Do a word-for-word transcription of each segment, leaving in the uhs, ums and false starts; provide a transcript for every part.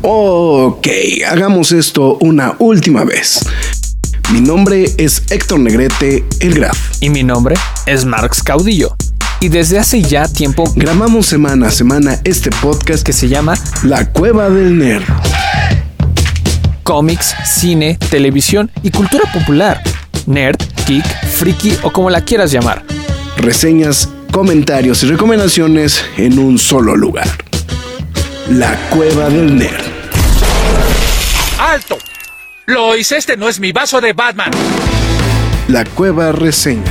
Ok, hagamos esto una última vez. Mi nombre es Héctor Negrete, el Graf. Y mi nombre es Marx Caudillo. Y desde hace ya tiempo grabamos semana a semana este podcast que se llama La Cueva del Nerd. Cómics, cine, televisión y cultura popular. Nerd, geek, friki o como la quieras llamar. Reseñas, comentarios y recomendaciones en un solo lugar. La Cueva del Nerd. ¡Alto! Lois, este no es mi vaso de Batman. La Cueva Reseña.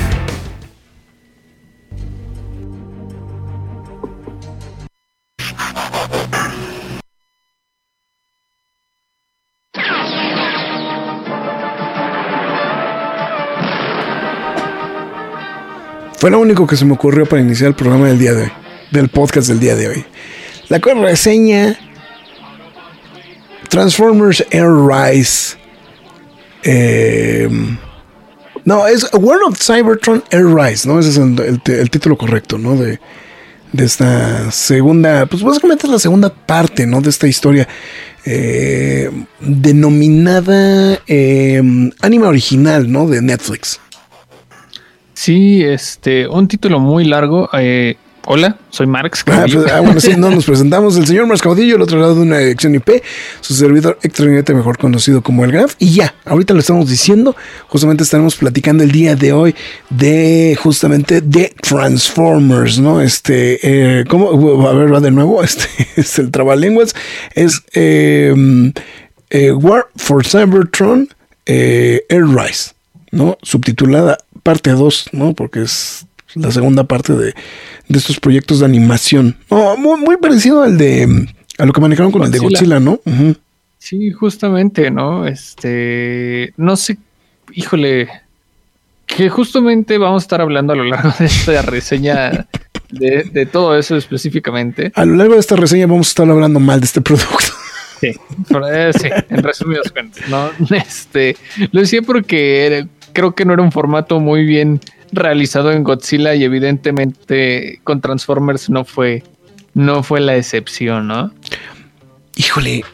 Fue lo único que se me ocurrió para iniciar el programa del día de hoy, del podcast del día de hoy. La Cueva Reseña, Transformers Air Rise. Eh, no, es World of Cybertron Air Rise, ¿no? Ese es el, el, el título correcto, ¿no? De, de esta segunda, pues básicamente es la segunda parte, ¿no? De esta historia eh, denominada eh, anime original, ¿no? De Netflix. Sí, este, un título muy largo. Eh, hola, soy Marx Caudillo. Ah, pues, ah, bueno, sí, no nos presentamos. El señor Marx Caudillo, el otro lado de una dirección I P, su servidor Héctor Negrete, mejor conocido como el Graf. Y ya, ahorita lo estamos diciendo. Justamente estaremos platicando el día de hoy de justamente de Transformers, ¿no? Este, eh, ¿cómo? A ver, va de nuevo. Este es el trabalenguas. Es eh, eh, War for Cybertron eh, Air Rise, ¿no? Subtitulada parte dos, ¿no? Porque es la segunda parte de, de estos proyectos de animación. Oh, muy, muy parecido al de a lo que manejaron con Godzilla. El de Godzilla, ¿no? Uh-huh. Sí, justamente, ¿no? Este, no sé, híjole, que justamente vamos a estar hablando a lo largo de esta reseña de, de todo eso específicamente. A lo largo de esta reseña vamos a estar hablando mal de este producto. Sí, eh, sí, en resumidos cuentos, ¿no? Este, lo decía porque era, creo que no era un formato muy bien realizado en Godzilla y evidentemente con Transformers no fue, no fue la excepción, ¿no? Híjole.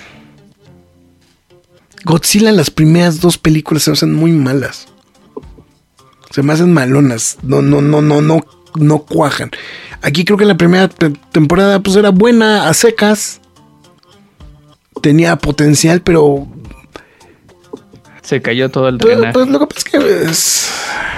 Godzilla, las primeras dos películas se me hacen muy malas. Se me hacen malonas. No, no, no, no, no, no cuajan. Aquí creo que la primera te- temporada pues era buena, a secas. Tenía potencial, pero se cayó todo el pues, drenaje. pues lo que pasa es que es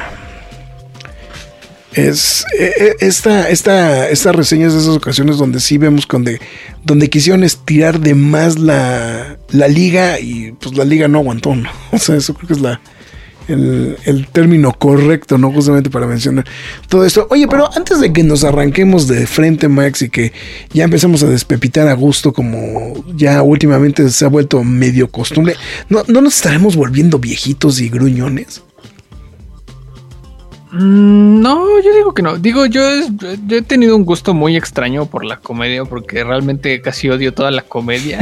es eh, esta esta esta reseña es de esas ocasiones donde sí vemos donde donde quisieron estirar de más la la liga y pues la liga no aguantó, ¿no? O sea, eso creo que es la El, el término correcto, ¿no? Justamente para mencionar todo esto. Oye, pero antes de que nos arranquemos de frente, Max, y que ya empecemos a despepitar a gusto, como ya últimamente se ha vuelto medio costumbre, ¿no, no nos estaremos volviendo viejitos y gruñones? Mm, no, yo digo que no. Digo, yo, yo he tenido un gusto muy extraño por la comedia, porque realmente casi odio toda la comedia.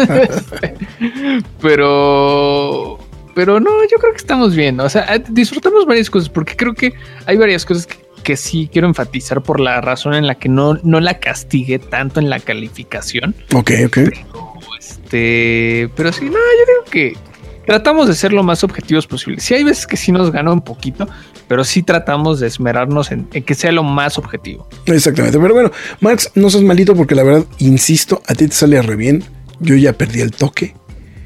Pero... Pero no, yo creo que estamos bien. O sea, disfrutamos varias cosas porque creo que hay varias cosas que, que sí quiero enfatizar por la razón en la que no, no la castigué tanto en la calificación. Ok, ok. Pero, este, pero sí, no, yo digo que tratamos de ser lo más objetivos posible. Sí hay veces que sí nos gana un poquito, pero sí tratamos de esmerarnos en, en que sea lo más objetivo. Exactamente. Pero bueno, Max, no seas malito porque la verdad, insisto, a ti te sale re bien. Yo ya perdí el toque.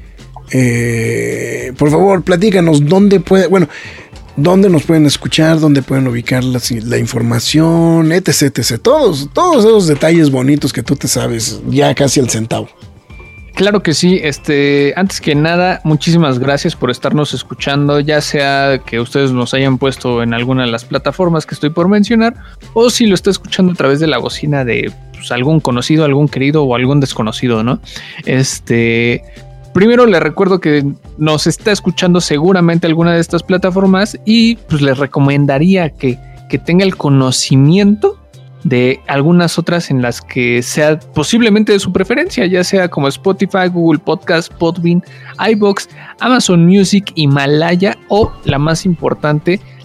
Eh, por favor, platícanos dónde puede, bueno, dónde nos pueden escuchar, dónde pueden ubicar la, la información, etc, etc. Todos, todos esos detalles bonitos que tú te sabes ya casi al centavo. Claro que sí, este, antes que nada, muchísimas gracias por estarnos escuchando, ya sea que ustedes nos hayan puesto en alguna de las plataformas que estoy por mencionar, o si lo está escuchando a través de la bocina de pues, algún conocido, algún querido o algún desconocido, ¿no? Este... Primero les recuerdo que nos está escuchando seguramente alguna de estas plataformas y pues les recomendaría que, que tenga el conocimiento de algunas otras en las que sea posiblemente de su preferencia, ya sea como Spotify, Google Podcast, Podbean, iVoox, Amazon Music, Himalaya o la más importante,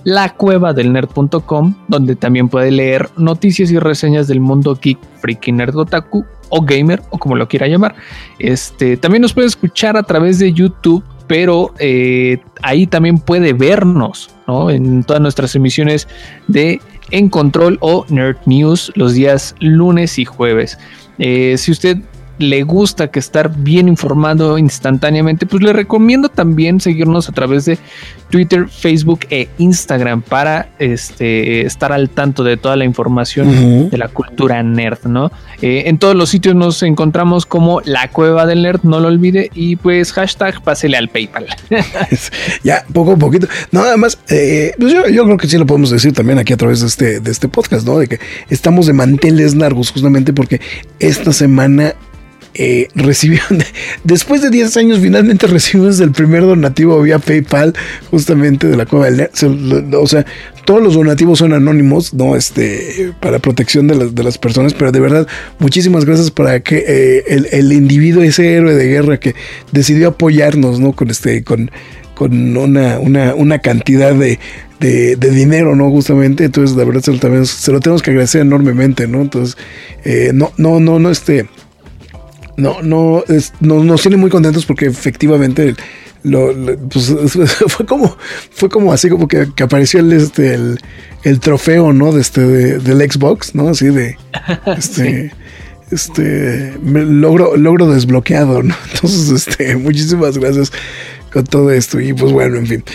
la cueva del nerd punto com, donde también puede leer noticias y reseñas del mundo geek, freaky, nerd, otaku o gamer, o como lo quiera llamar. Este, también nos puede escuchar a través de YouTube, pero eh, ahí también puede vernos, ¿no? En todas nuestras emisiones de En Control o Nerd News los días lunes y jueves. Eh, si usted le gusta que estar bien informado instantáneamente, pues le recomiendo también seguirnos a través de Twitter, Facebook e Instagram para este, estar al tanto de toda la información uh-huh. de la cultura nerd, ¿no? Eh, en todos los sitios nos encontramos como La Cueva del Nerd, no lo olvide, y pues hashtag pásele al PayPal. Ya, poco a poquito. No, además, eh, pues yo, yo creo que sí lo podemos decir también aquí a través de este, de este podcast, ¿no? De que estamos de manteles largos justamente porque esta semana Eh, recibió, después de diez años finalmente recibimos el primer donativo vía PayPal justamente de la Cueva del Nerd. O sea, todos los donativos son anónimos, no, este, para protección de las, de las personas, pero de verdad muchísimas gracias para que eh, el, el individuo, ese héroe de guerra que decidió apoyarnos, no, con este, con, con una, una, una cantidad de De, de dinero, ¿no? Justamente, entonces la verdad se lo, también, se lo tenemos que agradecer enormemente, ¿no? Entonces, eh, no, no, no, no, este No, no, es, no, nos tiene muy contentos porque efectivamente lo, lo, pues, fue como, fue como así como que, que apareció el, este, el, el trofeo, ¿no? De este, de, del Xbox, ¿no? Así de, este, sí. este, logro, logro desbloqueado, ¿no? Entonces, este, muchísimas gracias con todo esto y pues bueno, en fin.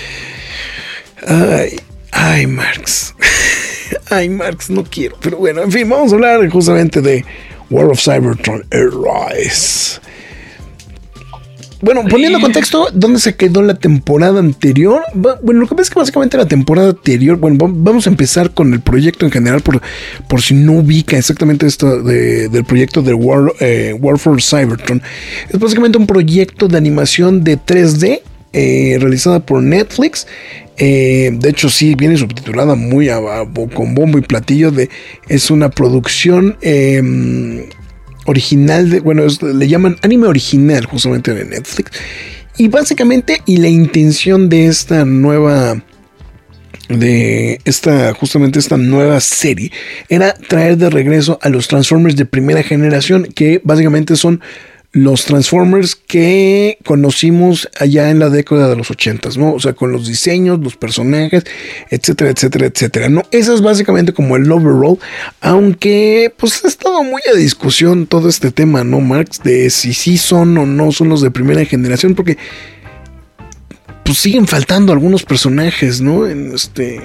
Ay, ay, Marx, ay, Marx, no quiero, pero bueno, en fin, vamos a hablar justamente de War of Cybertron Arise. Bueno, poniendo contexto, ¿dónde se quedó la temporada anterior? Bueno, lo que pasa es que básicamente la temporada anterior, bueno, vamos a empezar con el proyecto en general, por, por si no ubica exactamente esto de, del proyecto de War, eh, War for Cybertron. Es básicamente un proyecto de animación de tres D eh, realizada por Netflix. Eh, de hecho sí viene subtitulada muy a, a, con bombo y platillo de, es una producción eh, original de, bueno, es, le llaman anime original justamente de Netflix, y básicamente y la intención de esta nueva de esta justamente esta nueva serie era traer de regreso a los Transformers de primera generación, que básicamente son los Transformers que conocimos allá en la década de los ochentas, ¿no? O sea, con los diseños, los personajes, etcétera, etcétera, etcétera, ¿no? Eso es básicamente como el overall, aunque pues ha estado muy a discusión todo este tema, ¿no, Marx? De si sí son o no son los de primera generación, porque pues siguen faltando algunos personajes, ¿no? En este...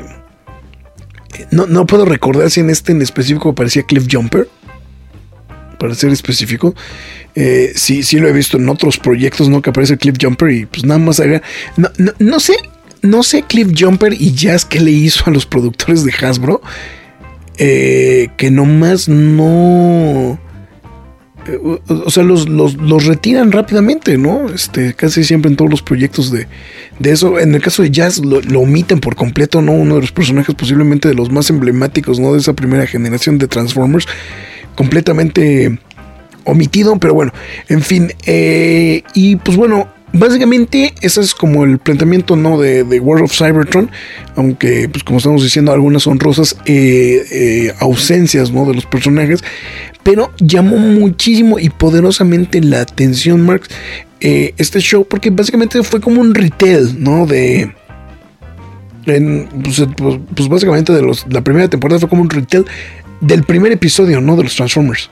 No, no puedo recordar si en este en específico aparecía Cliff Jumper, para ser específico. Eh, sí, sí lo he visto en otros proyectos, ¿no? Que aparece Cliff Jumper y pues nada más haga... No, no, no sé, no sé Cliff Jumper y Jazz qué le hizo a los productores de Hasbro, eh, que nomás no... Eh, o, o sea, los, los, los retiran rápidamente, ¿no? Este, casi siempre en todos los proyectos de, de eso. En el caso de Jazz lo, lo omiten por completo, ¿no? Uno de los personajes posiblemente de los más emblemáticos, ¿no? De esa primera generación de Transformers, completamente omitido, pero bueno, en fin, eh, y pues bueno, básicamente ese es como el planteamiento, ¿no? de, de War of Cybertron, aunque pues como estamos diciendo, algunas honrosas eh, eh, ausencias, ¿no? de los personajes, pero llamó muchísimo y poderosamente la atención, Marx, eh, este show, porque básicamente fue como un retail, ¿no? de en, pues, pues, pues básicamente de los, la primera temporada fue como un retail del primer episodio, ¿no? de los Transformers.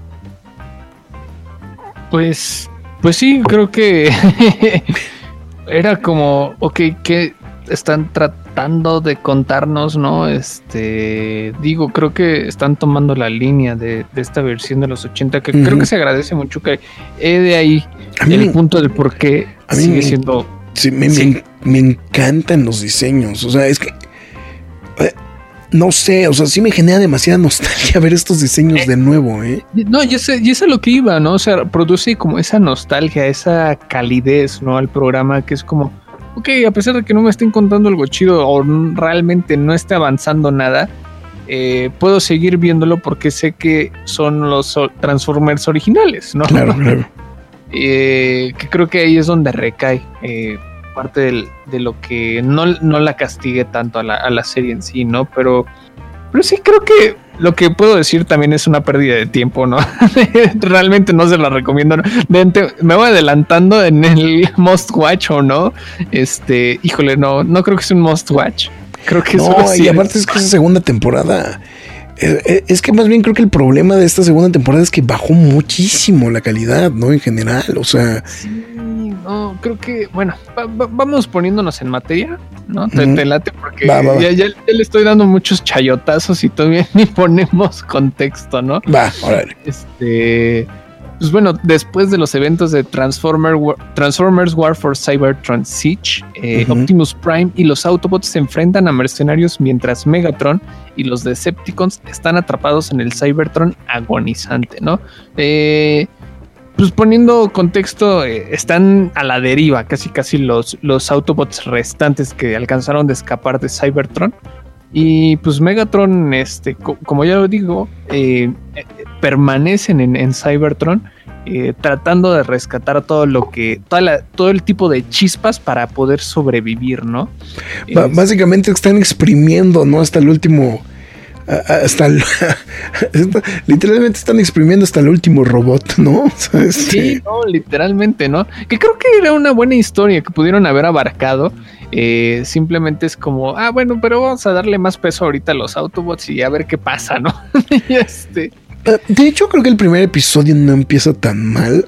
Pues, pues sí, creo que era como, ok, ¿qué están tratando de contarnos, no? Este, digo, creo que están tomando la línea de, de esta versión de los ochenta, que uh-huh. creo que se agradece mucho, que he de ahí a el mí, punto del por qué sigue mí, siendo... Sí, me, sí. Me, me encantan los diseños, o sea, es que... Eh, no sé, o sea, sí me genera demasiada nostalgia ver estos diseños eh, de nuevo, ¿eh? No, y eso es lo que iba, ¿no? O sea, produce como esa nostalgia, esa calidez, ¿no? Al programa, que es como, ok, a pesar de que no me estén contando algo chido o realmente no esté avanzando nada, eh, puedo seguir viéndolo porque sé que son los Transformers originales, ¿no? Claro, claro. Eh, que creo que ahí es donde recae. Eh, parte del, de lo que no, no la castigue tanto a la, a la serie en sí, ¿no? Pero, pero sí creo que lo que puedo decir también es una pérdida de tiempo, ¿no? Realmente no se la recomiendo, ¿no? De ente, me voy adelantando en el must watch o no. Este, híjole, no, no creo que sea un must watch. Creo que no, eso y sí aparte es que esa segunda temporada, eh, es que más bien creo que el problema de esta segunda temporada es que bajó muchísimo la calidad, ¿no? En general, o sea. Sí, no, creo que, bueno, va, va, vamos poniéndonos en materia, ¿no? Te, uh-huh. te late porque va, va, va. Ya, ya, ya le estoy dando muchos chayotazos y todavía ni ponemos contexto, ¿no? Va, órale. Este, pues bueno, después de los eventos de Transformer War, Transformers War for Cybertron Siege, eh, uh-huh. Optimus Prime y los Autobots se enfrentan a mercenarios mientras Megatron y los Decepticons están atrapados en el Cybertron agonizante, ¿no? Eh... Pues poniendo contexto, eh, están a la deriva casi casi los, los Autobots restantes que alcanzaron de escapar de Cybertron. Y pues Megatron, este, co- como ya lo digo, eh, eh, permanecen en, en Cybertron eh, tratando de rescatar todo lo que, toda la, todo el tipo de chispas para poder sobrevivir, ¿no? B- es, básicamente están exprimiendo, ¿no? Hasta el último... Hasta el, literalmente están exprimiendo hasta el último robot, ¿no? O sea, este... Sí, no, literalmente, ¿no? Que creo que era una buena historia que pudieron haber abarcado. Eh, simplemente es como, ah, bueno, pero vamos a darle más peso ahorita a los Autobots y a ver qué pasa, ¿no? y este... De hecho, creo que el primer episodio no empieza tan mal.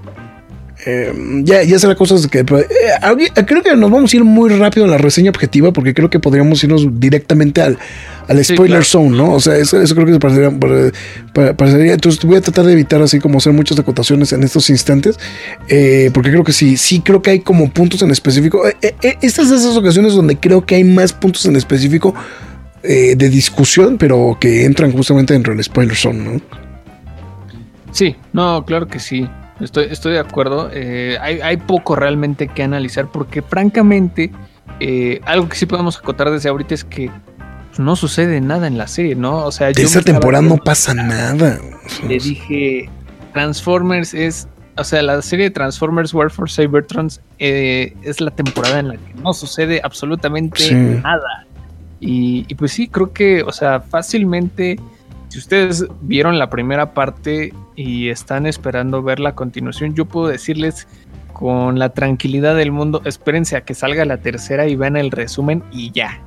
Eh, ya, ya será cosas que eh, creo que nos vamos a ir muy rápido a la reseña objetiva porque creo que podríamos irnos directamente al, al spoiler sí, claro. zone, ¿no? O sea, eso, eso creo que se parecería, parecería. Entonces voy a tratar de evitar así como hacer muchas acotaciones en estos instantes eh, porque creo que sí, sí creo que hay como puntos en específico. Eh, eh, estas son esas ocasiones donde creo que hay más puntos en específico eh, de discusión, pero que entran justamente dentro del spoiler zone, ¿no? Sí, no, claro que sí. Estoy, estoy de acuerdo. Eh, hay, hay poco realmente que analizar porque francamente eh, algo que sí podemos acotar desde ahorita es que pues, no sucede nada en la serie, ¿no? O sea, de esta temporada no pasa nada. Le dije, Transformers es, o sea, la serie de Transformers War for Cybertron eh, es la temporada en la que no sucede absolutamente sí. nada. Y, y pues sí, creo que, o sea, fácilmente... Si ustedes vieron la primera parte y están esperando ver la continuación, yo puedo decirles con la tranquilidad del mundo, espérense a que salga la tercera y vean el resumen y ya.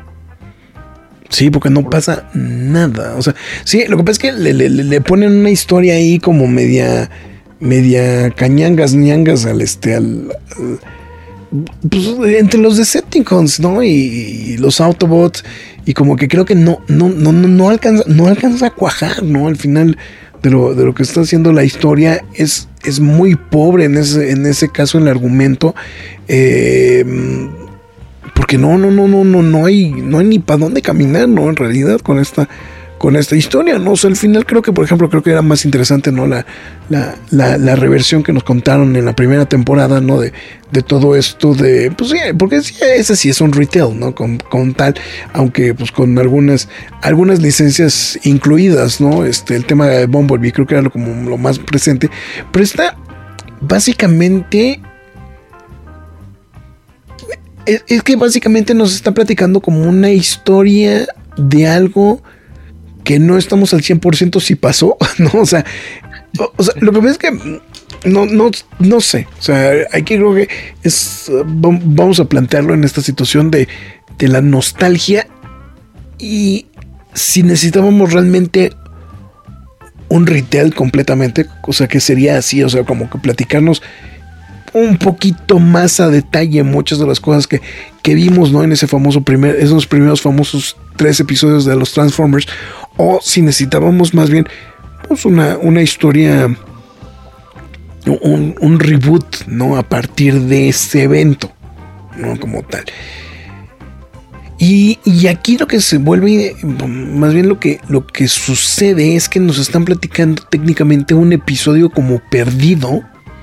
Sí, porque no pasa nada. O sea, sí, lo que pasa es que le, le, le ponen una historia ahí como media, media cañangas, ñangas al este, al, al pues, entre los Decepticons, ¿no? Y, y los Autobots. Y como que creo que no, no, no, no alcanza, no alcanza a cuajar, ¿no? Al final de lo, de lo que está haciendo la historia es, es muy pobre en ese, en ese caso el argumento. Eh, porque no, no, no, no, no, no hay, no hay ni para dónde caminar, ¿no? En realidad, con esta, con esta historia, ¿no? O sea, al final creo que, por ejemplo, creo que era más interesante, ¿no? La, la, la, la reversión que nos contaron en la primera temporada, ¿no? De, de todo esto de, pues sí, porque sí, ese sí es un retail, ¿no? Con, con tal, aunque pues con algunas, algunas licencias incluidas, ¿no? Este, el tema de Bumblebee creo que era lo, como lo más presente, pero está básicamente, es, es que básicamente nos está platicando como una historia de algo que no estamos al cien por ciento si pasó, ¿no? O sea, o, o sea, lo que pasa es que no, no, no sé, o sea, hay que creo que es, vamos a plantearlo en esta situación de, de la nostalgia y si necesitábamos realmente un retail completamente, o sea, que sería así, o sea, como que platicarnos un poquito más a detalle muchas de las cosas que, que vimos, ¿no? En ese famoso primer, esos primeros famosos tres episodios de los Transformers, o si necesitábamos más bien pues una, una historia, un, un reboot, ¿no? A partir de ese evento, ¿no? Como tal. Y, y aquí lo que se vuelve, más bien lo que, lo que sucede es que nos están platicando técnicamente un episodio como perdido,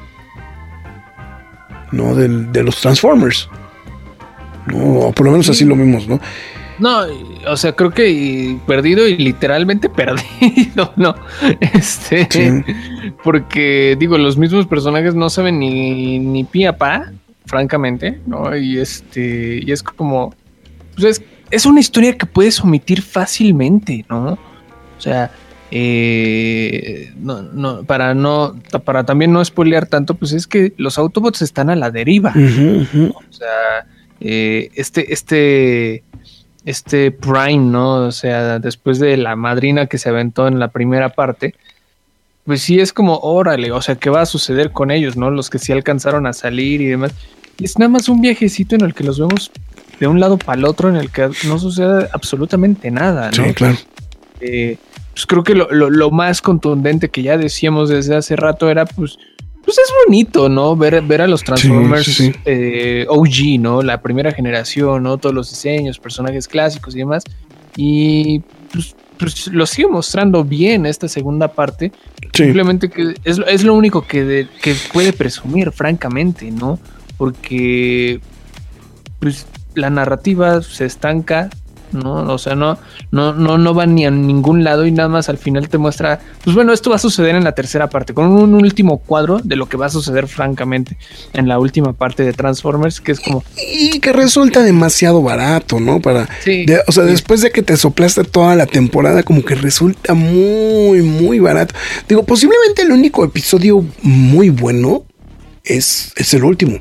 ¿no? De, de los Transformers, ¿no? O por lo menos así lo vimos, ¿no? No, o sea, creo que perdido y literalmente perdido, ¿no? Este, sí. Porque, digo, los mismos personajes no saben ni, ni pie a pa. francamente, ¿no? Y este, y es como, pues es, es una historia que puedes omitir fácilmente, ¿no? O sea, eh, no, no, para no, para también no spoilear tanto, pues es que los Autobots están a la deriva. Uh-huh, uh-huh. ¿No? O sea, eh, este, este, este Prime, ¿no? O sea, después de la madrina que se aventó en la primera parte, pues sí es como, órale, o sea, ¿qué va a suceder con ellos, no? Los que sí alcanzaron a salir y demás. Y es nada más un viajecito en el que los vemos de un lado para el otro, en el que no sucede absolutamente nada, ¿no? Sí, claro. Eh, pues creo que lo, lo, lo más contundente que ya decíamos desde hace rato era, pues, pues es bonito, ¿no? Ver, ver a los Transformers, sí, sí, sí. Eh, O G, ¿no? La primera generación, ¿no? Todos los diseños, personajes clásicos y demás. Y pues, pues lo sigue mostrando bien esta segunda parte. Sí. Simplemente que es, es lo único que, de, que puede presumir, francamente, ¿no? Porque pues la narrativa se estanca, ¿no? O sea, no, no, no, no va ni a ningún lado y nada más al final te muestra, pues bueno, esto va a suceder en la tercera parte, con un último cuadro de lo que va a suceder francamente en la última parte de Transformers, que es como... Y que resulta demasiado barato, ¿no? Para, sí, de, o sea, sí. Después de que te soplaste toda la temporada, como que resulta muy, muy barato. Digo, posiblemente el único episodio muy bueno es, es el último.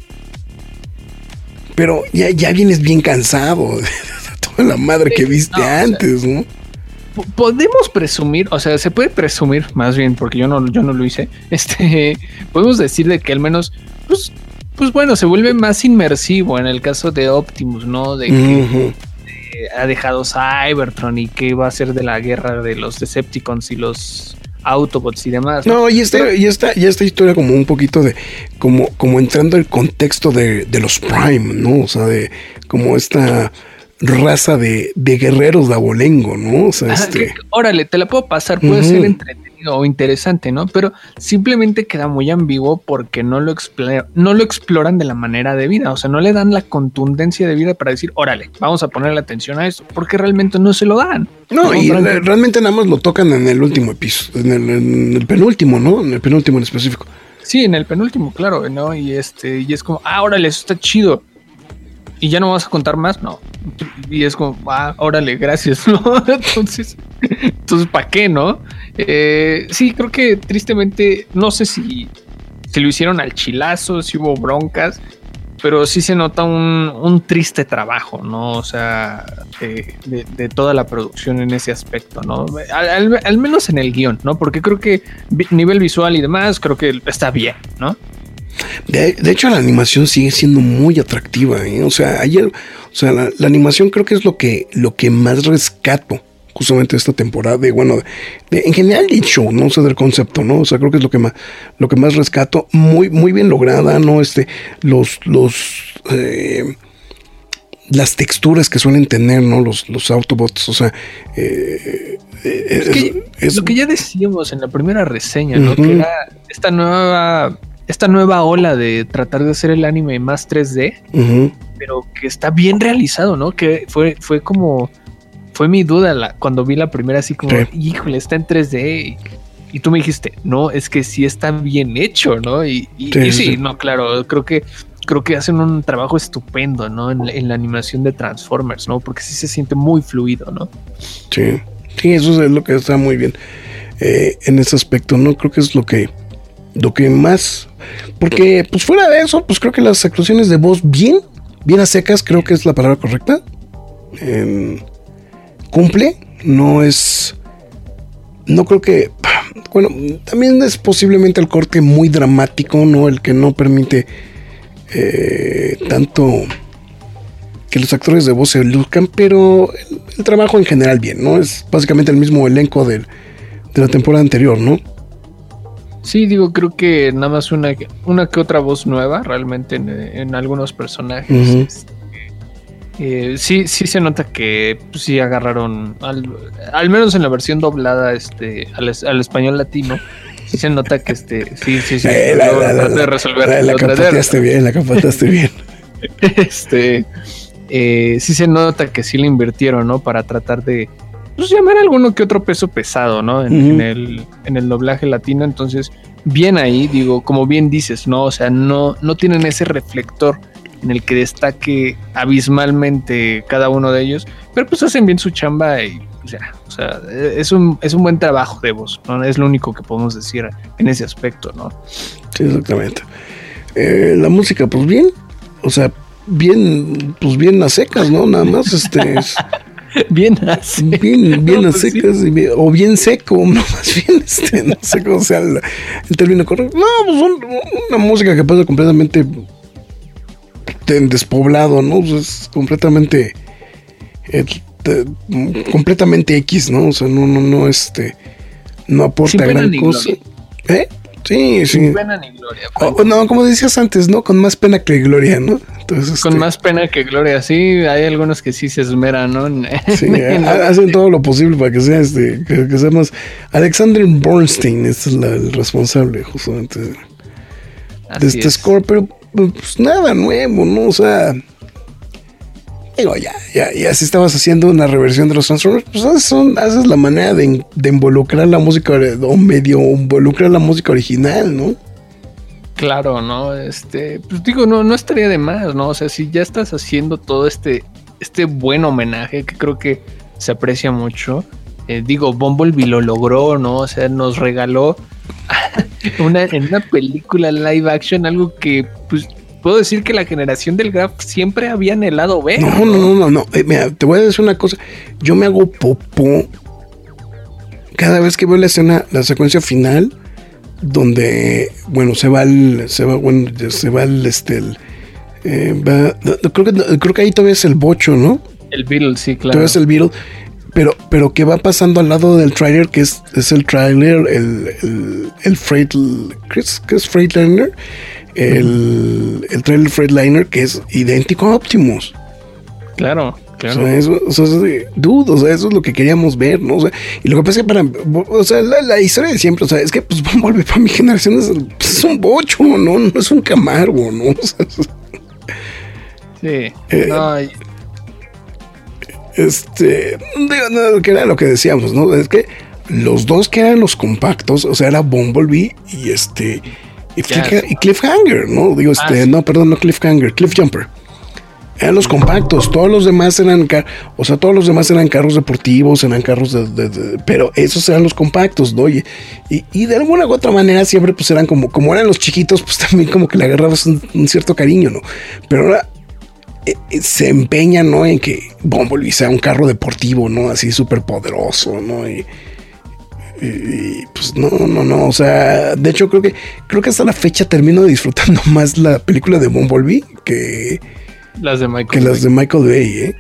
Pero ya, ya vienes bien cansado de toda la madre sí, que viste no, antes, o sea, ¿no? Podemos presumir, o sea, se puede presumir, más bien, porque yo no, yo no lo hice, este, podemos decir de que al menos, pues, pues bueno, se vuelve más inmersivo en el caso de Optimus, ¿no? De que uh-huh. eh, ha dejado Cybertron y que va a ser de la guerra de los Decepticons y los Autobots y demás. No, y esta, Pero, y esta, y esta historia como un poquito de, como, como entrando el contexto de, de los Prime, ¿no? O sea, de como esta raza de, de guerreros de abolengo, ¿no? O sea, ah, este... que, órale, te la puedo pasar, puede uh-huh. ser entretenido o interesante, ¿no? Pero simplemente queda muy ambiguo porque no lo, explora, no lo exploran de la manera debida, o sea, no le dan la contundencia debida para decir, órale, vamos a ponerle atención a esto, porque realmente no se lo dan. No, no y la, realmente nada más lo tocan en el último episodio, en el, en el penúltimo, ¿no? En el penúltimo en específico. Sí, en el penúltimo, claro, ¿no? Y este, y es como, ah, órale, eso está chido. ¿Y ya no vas a contar más? No. Y es como, ah, órale, gracias, ¿no? Entonces, entonces ¿para qué, no? Eh, sí, creo que tristemente, no sé si, si lo hicieron al chilazo, si hubo broncas, pero sí se nota un, un triste trabajo, ¿no? O sea, de, de, de toda la producción en ese aspecto, ¿no? Al, al, al menos en el guión, ¿no? Porque creo que nivel visual y demás, creo que está bien, ¿no? De, de hecho, la animación sigue siendo muy atractiva, ¿eh? O sea, ayer, o sea, la, la animación creo que es lo que, lo que más rescato justamente esta temporada, de, bueno, de, de, en general del show, no o sea, del concepto, ¿no? O sea, creo que es lo que más, lo que más rescato, muy, muy bien lograda, ¿no? Este, los, los, eh, las texturas que suelen tener, ¿no? Los, los Autobots, o sea, eh, es, es, que, es lo que ya decíamos en la primera reseña, ¿no? Uh-huh. Que era esta nueva... esta nueva ola de tratar de hacer el anime más tres D, uh-huh. pero que está bien realizado, ¿no? Que fue, fue como, fue mi duda la, cuando vi la primera así como, sí. híjole, está en tres D, y, y tú me dijiste, no, es que sí está bien hecho, ¿no? Y, y, sí, y sí, sí, no, claro, creo que, creo que hacen un trabajo estupendo, ¿no? En, en la animación de Transformers, ¿no? Porque sí se siente muy fluido, ¿no? Sí, sí, eso es lo que está muy bien eh, en ese aspecto, ¿no? Creo que es lo que Lo que más, porque pues fuera de eso, pues creo que las actuaciones de voz bien, bien a secas, creo que es la palabra correcta. Eh, cumple, no es, no creo que, bueno, también es posiblemente el corte muy dramático, ¿no? El que no permite eh, tanto que los actores de voz se luzcan, pero el, el trabajo en general bien, ¿no? Es básicamente el mismo elenco de, de la temporada anterior, ¿no? Sí, digo, creo que nada más una, una que otra voz nueva realmente en, en algunos personajes. Uh-huh. Este, eh, sí, sí se nota que pues, sí agarraron, al, al menos en la versión doblada este, al, al español latino, sí se nota que este, sí, sí, sí, eh, la, la, la, de resolver. La, la capoteaste bien, la capoteaste bien. Este, eh, sí se nota que sí le invirtieron, ¿no? Para tratar de pues llamar a alguno que otro peso pesado, ¿no? En, uh-huh. en, el, en el doblaje latino. Entonces, bien ahí, digo, como bien dices, ¿no? O sea, no, no tienen ese reflector en el que destaque abismalmente cada uno de ellos, pero pues hacen bien su chamba y o sea, o sea es un es un buen trabajo de voz, ¿no? Es lo único que podemos decir en ese aspecto, ¿no? Sí, exactamente. Eh, la música, pues bien, o sea, bien, pues bien a secas, ¿no? Nada más, este... Es... bien a secas. Bien, bien no, a pues secas, sí. y bien, o bien seco, no, más bien, este, no sé cómo sea el, el término correcto. No, pues un, una música que pasa completamente en despoblado, ¿no? Pues es completamente... Eh, te, completamente X, ¿no? O sea, no, no, no, este... No aporta gran cosa. ¿Eh? Sí, sí. Sin pena ni gloria. Oh, no, como decías antes, ¿no? Con más pena que gloria, ¿no? Entonces, Con este, más pena que gloria, sí. Hay algunos que sí se esmeran, ¿no? Sí, hacen todo lo posible para que sea este, que, que sea más. Alexander Bernstein este es la, el responsable, justamente, de, de este es. score, pero pues nada nuevo, ¿no? O sea, digo, ya, ya, ya si estabas haciendo una reversión de los Transformers, pues haces, son, haces la manera de, de involucrar la música, o medio involucrar la música original, ¿no? Claro, ¿no? Este, pues digo, no, no estaría de más, ¿no? O sea, si ya estás haciendo todo este, este buen homenaje, que creo que se aprecia mucho, eh, digo, Bumblebee lo logró, ¿no? O sea, nos regaló una, en una película live action, algo que, pues, puedo decir que la generación del Graf siempre había anhelado ver. No, no, no, no, no. Eh, mira, te voy a decir una cosa. Yo me hago popó cada vez que veo la escena, la secuencia final, donde, bueno, se va el, se va, bueno, se va el, este, el, eh, va, creo que, creo que ahí todavía es el bocho, ¿no? El Beetle, sí, claro. Todavía es el Beetle, pero, pero que va pasando al lado del trailer, que es, es el trailer, el, el, el Freight, ¿qué es, qué es Freightliner? El, el trailer Freightliner, que es idéntico a Optimus. Claro, claro. O sea, eso, o sea, dude, o sea, eso es lo que queríamos ver, ¿no? O sea, y lo que pasa es que para, o sea, la, la historia de siempre, o sea, es que pues Bumblebee para mi generación es, pues, es un bocho, ¿no? No es un Camargo, ¿no? O sea, sí. Eh, no, y... Este, digo, no, que era lo que decíamos, ¿no? Es que los dos que eran los compactos, o sea, era Bumblebee y este, y, Ya, Cliff, sí. y Cliffhanger, ¿no? Digo, este, Ah, sí. no, perdón, no Cliffhanger, Cliffjumper. Eran los compactos, todos los demás eran, car- o sea, todos los demás eran carros deportivos, eran carros de, de, de- pero esos eran los compactos, ¿no? Y, y, y de alguna u otra manera siempre pues eran como, como eran los chiquitos, pues también como que le agarrabas un, un cierto cariño, ¿no? Pero ahora eh, eh, se empeñan, ¿no? En que Bumblebee sea un carro deportivo, ¿no? Así súper poderoso, ¿no? Y, y, y, pues no, no, no, o sea, de hecho creo que, creo que hasta la fecha termino disfrutando más la película de Bumblebee que... Las de Michael que las de Michael Bay, ¿eh?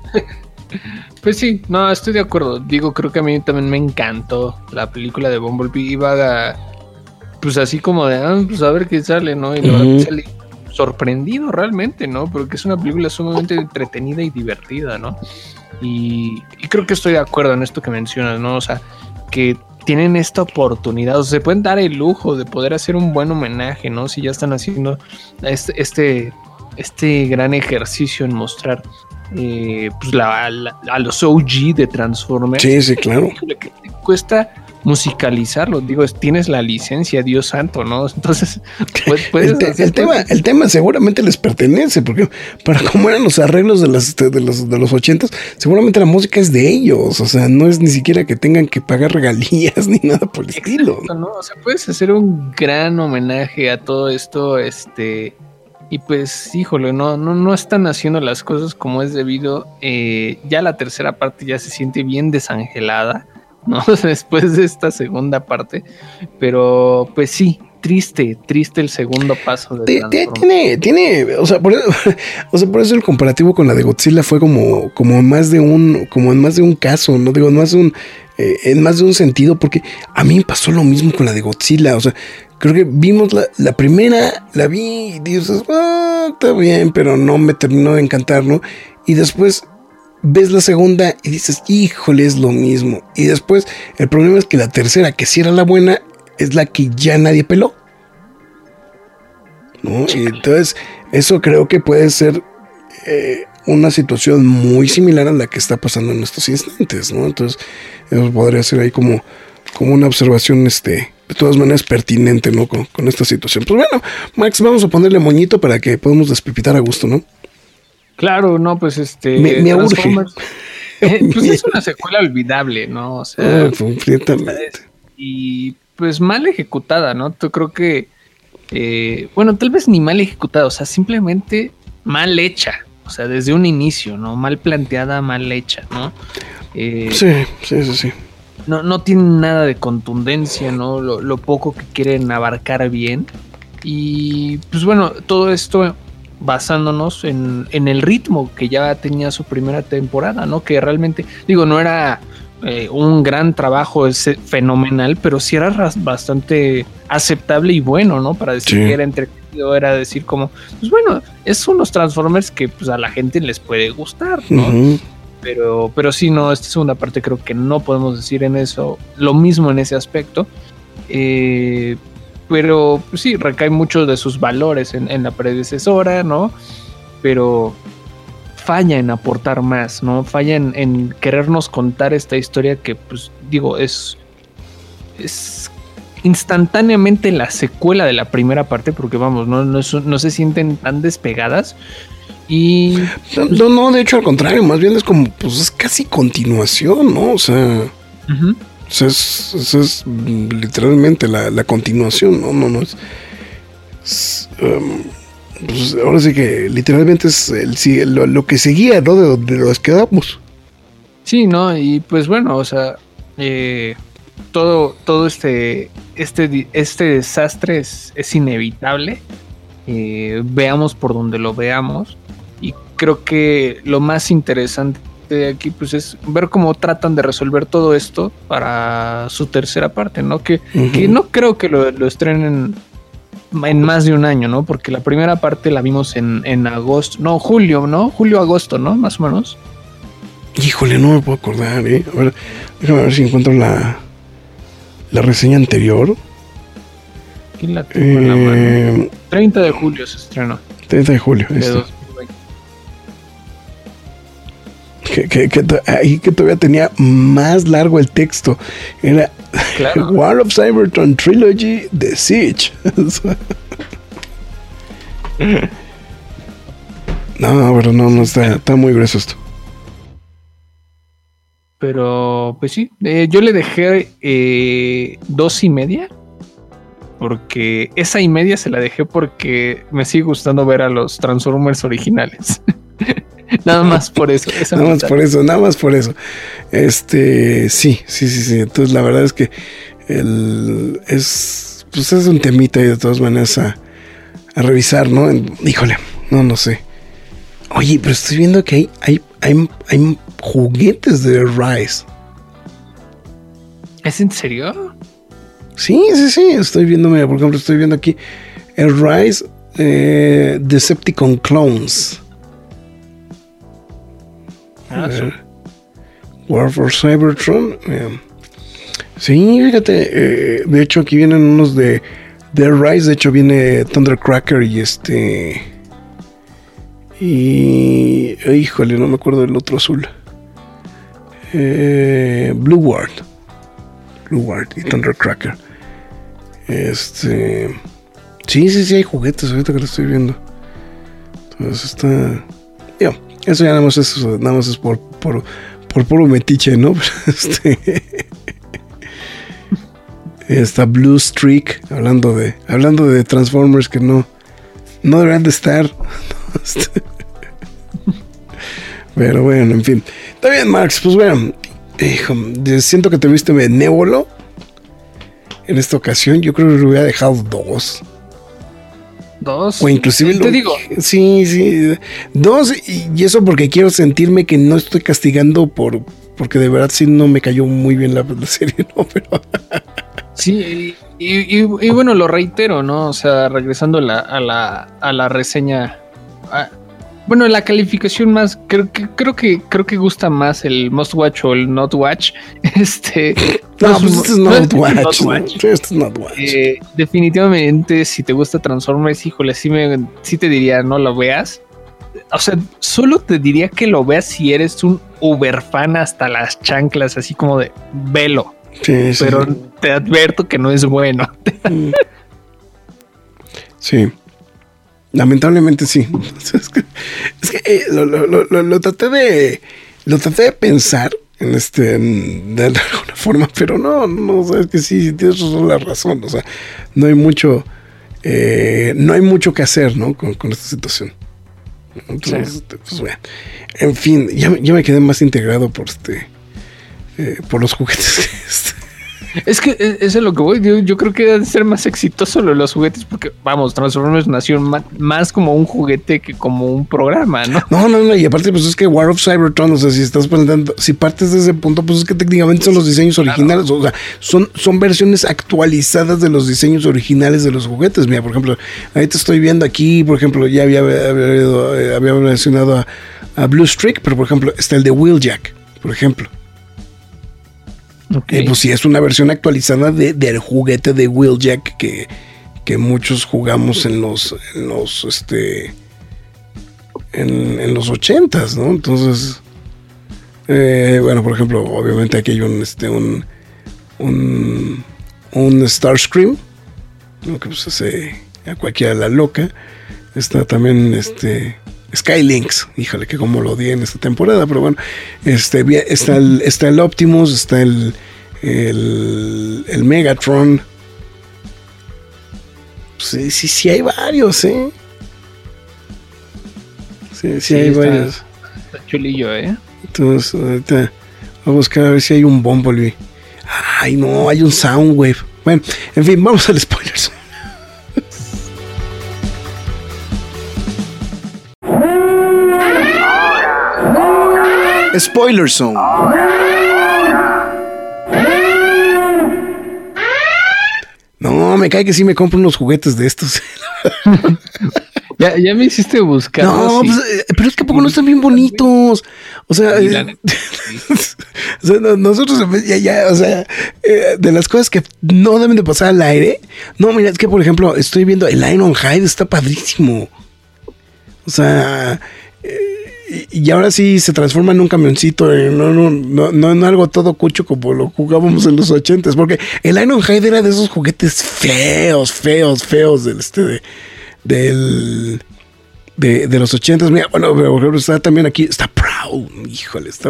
Pues sí, no, estoy de acuerdo. Digo, creo que a mí también me encantó la película de Bumblebee. Iba a, pues así como de, ah, pues a ver qué sale, ¿no? Y la Uh-huh. verdad que salí sorprendido realmente, ¿no? Porque es una película sumamente entretenida y divertida, ¿no? Y, y creo que estoy de acuerdo en esto que mencionas, ¿no? O sea, que tienen esta oportunidad, o sea, se pueden dar el lujo de poder hacer un buen homenaje, ¿no? Si ya están haciendo este... este este gran ejercicio en mostrar eh, pues la, la, a los O G de Transformers. Sí, sí, claro. Lo que te cuesta musicalizarlo, digo, es, tienes la licencia, Dios santo, ¿no? Entonces, puedes, puedes el, te, hacer, el tema, el tema seguramente les pertenece, porque para cómo eran los arreglos de las de los de los ochentas, seguramente la música es de ellos, o sea, no es ni siquiera que tengan que pagar regalías ni nada por el estilo. ¿no? O sea, puedes hacer un gran homenaje a todo esto, este. Y pues, híjole, no, no, no están haciendo las cosas como es debido. Eh, ya la tercera parte ya se siente bien desangelada, ¿no? Después de esta segunda parte. Pero, pues sí, triste, triste el segundo paso de Transformers. Tiene, tiene, o sea, por eso, o sea, por eso el comparativo con la de Godzilla fue como, como en más de un, como en más de un caso, no digo, no es un, eh, en más de un sentido, porque a mí me pasó lo mismo con la de Godzilla, o sea. Creo que vimos la, la primera, la vi y dices, ah, está bien, pero no me terminó de encantar, ¿no? Y después ves la segunda y dices, híjole, es lo mismo. Y después el problema es que la tercera, que sí era la buena, es la que ya nadie peló, ¿no? Y entonces eso creo que puede ser eh, una situación muy similar a la que está pasando en estos instantes, ¿no? Entonces eso podría ser ahí como, como una observación, este... de todas maneras pertinente, ¿no? Con, con esta situación. Pues bueno, Max, vamos a ponerle moñito para que podamos despipitar a gusto, ¿no? Claro, no, pues este... Me, me urge. Eh, pues es una secuela olvidable, ¿no? O sea, ah, completamente. Y pues mal ejecutada, ¿no? Yo creo que, eh, bueno, tal vez ni mal ejecutada, o sea, simplemente mal hecha, o sea, desde un inicio, ¿no? Mal planteada, mal hecha, ¿no? Eh, sí, sí, sí, sí. No, no tiene nada de contundencia, ¿no? Lo, lo poco que quieren abarcar bien. Y pues bueno, todo esto basándonos en, en el ritmo que ya tenía su primera temporada, ¿no? Que realmente, digo, no era eh, un gran trabajo ese, fenomenal, pero sí era ras- bastante aceptable y bueno, ¿no? Para decir sí. que era entretenido, era decir como, pues bueno, es unos Transformers que pues a la gente les puede gustar, ¿no? Uh-huh. Pero, pero sí, no, esta segunda parte creo que no podemos decir en eso lo mismo en ese aspecto. Eh, pero pues sí, recae mucho de sus valores en, en la predecesora, ¿no? Pero falla en aportar más, ¿no? Falla en, en querernos contar esta historia que, pues, digo, es, es instantáneamente la secuela de la primera parte, porque vamos, no, no, no se sienten tan despegadas. Y no, no, no, de hecho al contrario, más bien es como, pues es casi continuación, ¿no? O sea, uh-huh. o sea es, es, es literalmente la, la continuación, ¿no? No, no es, es um, pues ahora sí que literalmente es el, lo, lo que seguía, ¿no? De donde nos quedamos. Sí, ¿no? Y pues bueno, o sea, eh, todo, todo este, este, este desastre es, es inevitable. Eh, veamos por donde lo veamos. Y creo que lo más interesante de aquí pues es ver cómo tratan de resolver todo esto para su tercera parte, ¿no? Que, uh-huh. que no creo que lo, lo estrenen en más de un año, ¿no? Porque la primera parte la vimos en, en agosto, no, julio, ¿no? Julio-agosto, ¿no? Más o menos. Híjole, no me puedo acordar, ¿eh? A ver, déjame ver si encuentro la, la reseña anterior. Aquí la tengo en la mano. treinta de julio se estrenó. treinta de julio, de esto. Que, que, que, ahí que todavía tenía más largo el texto. Era claro. War of Cybertron Trilogy The Siege. No, pero no, no está, está muy grueso esto. Pero, pues sí, eh, yo le dejé eh, dos y media. Porque esa y media se la dejé porque me sigue gustando ver a los Transformers originales. Nada más por eso. Nada más por eso, nada más por eso. Este, sí, sí, sí, sí. Entonces la verdad es que el, es, pues es un temita y de todas maneras a, a revisar, ¿no? En, híjole, no, no sé. Oye, pero estoy viendo que hay, hay, hay, hay juguetes de Rise. ¿Es en serio? Sí, sí, sí. Estoy viendo, mira, por ejemplo, estoy viendo aquí el Rise eh, Decepticon Clones. Ah, sí. War for Cybertron. Eh, sí, fíjate. Eh, de hecho, aquí vienen unos de, de Rise. De hecho, viene Thundercracker y este. Y. Híjole, no me acuerdo del otro azul. Eh, Blue Ward. Blue Ward y Thundercracker. Este. Sí, sí, sí, hay juguetes ahorita que lo estoy viendo. Entonces está. Yo, eso ya nada más es, nada más es por, por, por puro metiche, ¿no? Este. Está Blue Streak, hablando de. Hablando de Transformers que no. No deberían de estar. Pero bueno, en fin. Está bien, Max, pues bueno. Hijo, siento que te viste benévolo en esta ocasión. Yo creo que le hubiera dejado dos. Dos. O inclusive te lo, digo. Sí, sí. Dos. Y, y eso porque quiero sentirme que no estoy castigando por. Porque de verdad sí no me cayó muy bien la, la serie, ¿no? Pero. Sí, y, y, y bueno, lo reitero, ¿no? O sea, regresando a la, a la, a la reseña. A, Bueno, la calificación más, creo que, creo que, creo que gusta más el must watch o el not watch. Este. No, no, pues este es not, no, watch, not watch. No, este es not watch. Eh, definitivamente, si te gusta Transformers, híjole, sí me, sí te diría, no lo veas. O sea, solo te diría que lo veas si eres un uber fan hasta las chanclas, así como de velo. Sí, sí. Pero te advierto que no es bueno. Sí. Lamentablemente sí. Es que, es que eh, lo, lo, lo, lo traté de lo traté de pensar en este en, de alguna forma, pero no, no, sabes que sí, tienes la razón. O sea, no hay mucho, eh, no hay mucho que hacer, ¿no? Con, con esta situación. Entonces, sí. Pues bueno, en fin, ya, ya me quedé más integrado por este, eh, por los juguetes. Este. Es que eso es lo que voy. Yo, yo creo que debe ser más exitoso lo de los juguetes, porque vamos, Transformers nació más, más como un juguete que como un programa, ¿no? No, no, no. Y aparte, pues es que War of Cybertron, o sea, si estás planteando, si partes de ese punto, pues es que técnicamente son los diseños originales, claro. O sea, son, son versiones actualizadas de los diseños originales de los juguetes. Mira, por ejemplo, ahí te estoy viendo aquí, por ejemplo, ya había, había, había mencionado a, a Blue Streak, pero por ejemplo, está el de Wheeljack, por ejemplo. Okay. Eh, pues sí, es una versión actualizada de, del juguete de Wheeljack que, que muchos jugamos en los, en los, este, en, en los ochentas, ¿no? Entonces, eh, bueno, por ejemplo, obviamente aquí hay un, este, un, un, un Starscream, ¿no? Que pues hace a cualquiera la loca. Está también, este, Skylynx, híjole, que como lo di en esta temporada, pero bueno, este, está el, está el Optimus, está el, el, el Megatron. Sí, sí, sí hay varios, ¿eh? Sí, sí, sí hay está, varios. Está chulillo, ¿eh? Entonces, ahorita voy a buscar a ver si hay un Bumblebee. Ay, no, hay un Soundwave. Bueno, en fin, vamos al spoilers. Spoiler Zone. No, me cae que sí me compro unos juguetes de estos. ya, ya me hiciste buscar. No, pues, pero es que a poco no están bien bonitos. O sea, eh, o sea no, nosotros ya, ya, o sea, eh, de las cosas que no deben de pasar al aire. No, mira, es que por ejemplo, estoy viendo el Ironhide, está padrísimo. O sea, eh, y ahora sí se transforma en un camioncito, eh, no, no, no, no en algo todo cucho como lo jugábamos en los ochentas, porque el Ironhide era de esos juguetes feos, feos, feos del este de, del de, de los ochentas. Mira, bueno, por ejemplo, está también aquí, está Proud, híjole, está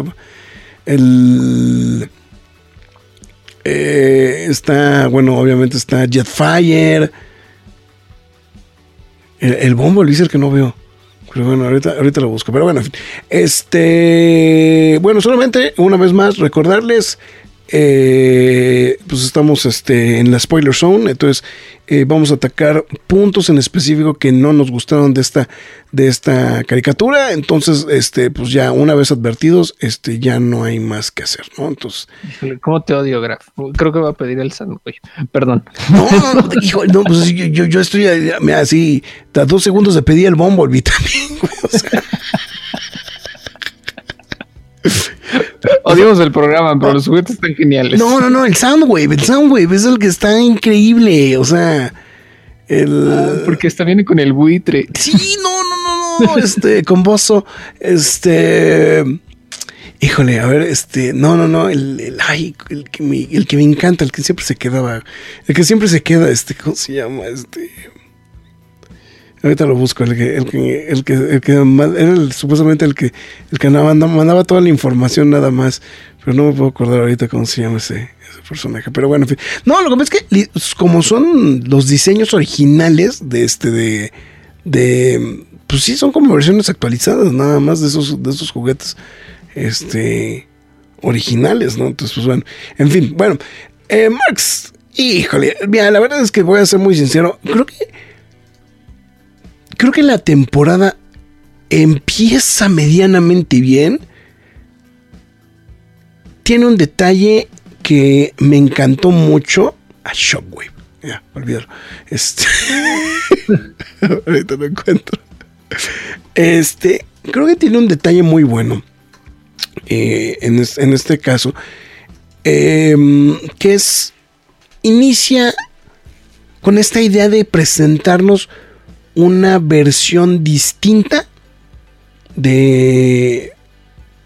el eh, está, bueno, obviamente está Jetfire, el, el Bumblebee es el que no veo. Pero bueno, ahorita, ahorita lo busco. Pero bueno, este, bueno, solamente una vez más recordarles, eh, pues estamos este, en la spoiler zone, entonces eh, vamos a atacar puntos en específico que no nos gustaron de esta, de esta caricatura. Entonces, este, pues ya una vez advertidos, este, ya no hay más que hacer, ¿no? Entonces, ¿cómo te odio, Graf? Creo que va a pedir el sándwich. Perdón. No, no, no, hijo, no, pues yo, yo, yo estoy así, a dos segundos de pedir el Bumblebee también, güey, o sea. Odiamos el programa, pero los juguetes están geniales. No, no, no, el Soundwave, el Soundwave es el que está increíble, o sea, el... Ah, porque está bien con el buitre. Sí, no, no, no, no, este, con Bozo, este... Híjole, a ver, este, no, no, no, el, el, ay, el que me, el que me encanta, el que siempre se quedaba, el que siempre se queda, este, ¿cómo se llama? Este... Ahorita lo busco, el que, el que, el que, el que era el, supuestamente el que, el que mandaba, mandaba toda la información nada más, pero no me puedo acordar ahorita cómo se llama ese, ese personaje. Pero bueno, en fin. No, lo que pasa es que como son los diseños originales de este, de, de, pues sí, son como versiones actualizadas nada más de esos, de esos juguetes, este, originales, ¿no? Entonces, pues bueno, en fin, bueno, eh, Marx, híjole, mira, la verdad es que voy a ser muy sincero, creo que Creo que la temporada empieza medianamente bien. Tiene un detalle que me encantó mucho. A Shockwave. Ya, olvídalo. Este. Ahorita lo encuentro. Este. Creo que tiene un detalle muy bueno. Eh, en, es, en este caso. Eh, que es. Inicia con esta idea de presentarnos una versión distinta de,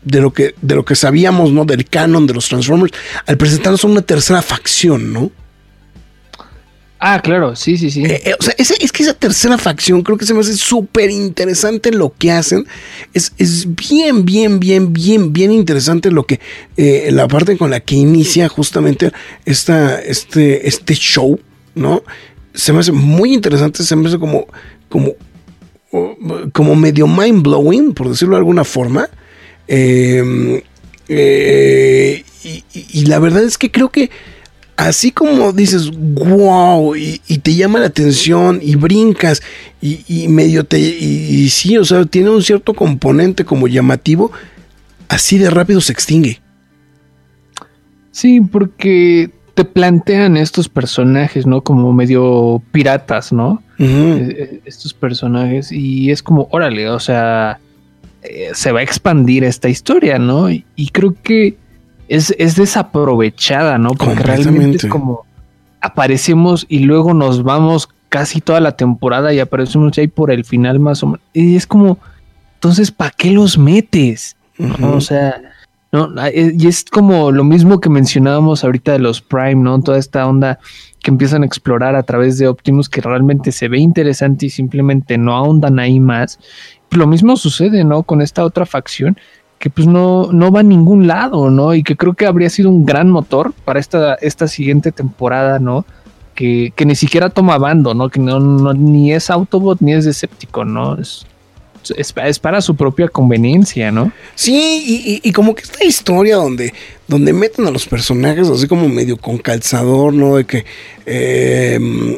de lo que, de lo que sabíamos, ¿no? Del canon de los Transformers, al presentarnos una tercera facción, ¿no? Ah, claro, sí, sí, sí. Eh, eh, o sea, ese, es que esa tercera facción creo que se me hace súper interesante lo que hacen. Es, es bien, bien, bien, bien, bien interesante lo que, eh, la parte con la que inicia justamente esta, este, este show, ¿no? Se me hace muy interesante, se me hace como, como, como medio mind blowing, por decirlo de alguna forma. Eh, eh, y, y la verdad es que creo que así como dices, wow, y, y te llama la atención y brincas y, y medio te... Y, y sí, o sea, tiene un cierto componente como llamativo, así de rápido se extingue. Sí, porque te plantean estos personajes, ¿no? Como medio piratas, ¿no? Uh-huh. Estos personajes y es como, órale, o sea, eh, se va a expandir esta historia, ¿no? Y, y creo que Es, es desaprovechada, ¿no? Porque realmente es como aparecemos y luego nos vamos casi toda la temporada y aparecemos ahí por el final más o menos. Y es como, entonces, ¿para qué los metes? Uh-huh. ¿No? O sea, no, y es como lo mismo que mencionábamos ahorita de los Prime, ¿no? Toda esta onda que empiezan a explorar a través de Optimus que realmente se ve interesante y simplemente no ahondan ahí más. Lo mismo sucede, ¿no? Con esta otra facción que pues no, no va a ningún lado, ¿no? Y que creo que habría sido un gran motor para esta, esta siguiente temporada, ¿no? Que, que ni siquiera toma bando, ¿no? Que no, no ni es Autobot ni es Decepticon, ¿no? Es, es, es para su propia conveniencia, ¿no? Sí, y, y, y como que esta historia donde, donde meten a los personajes así como medio con calzador, ¿no? De que... Eh,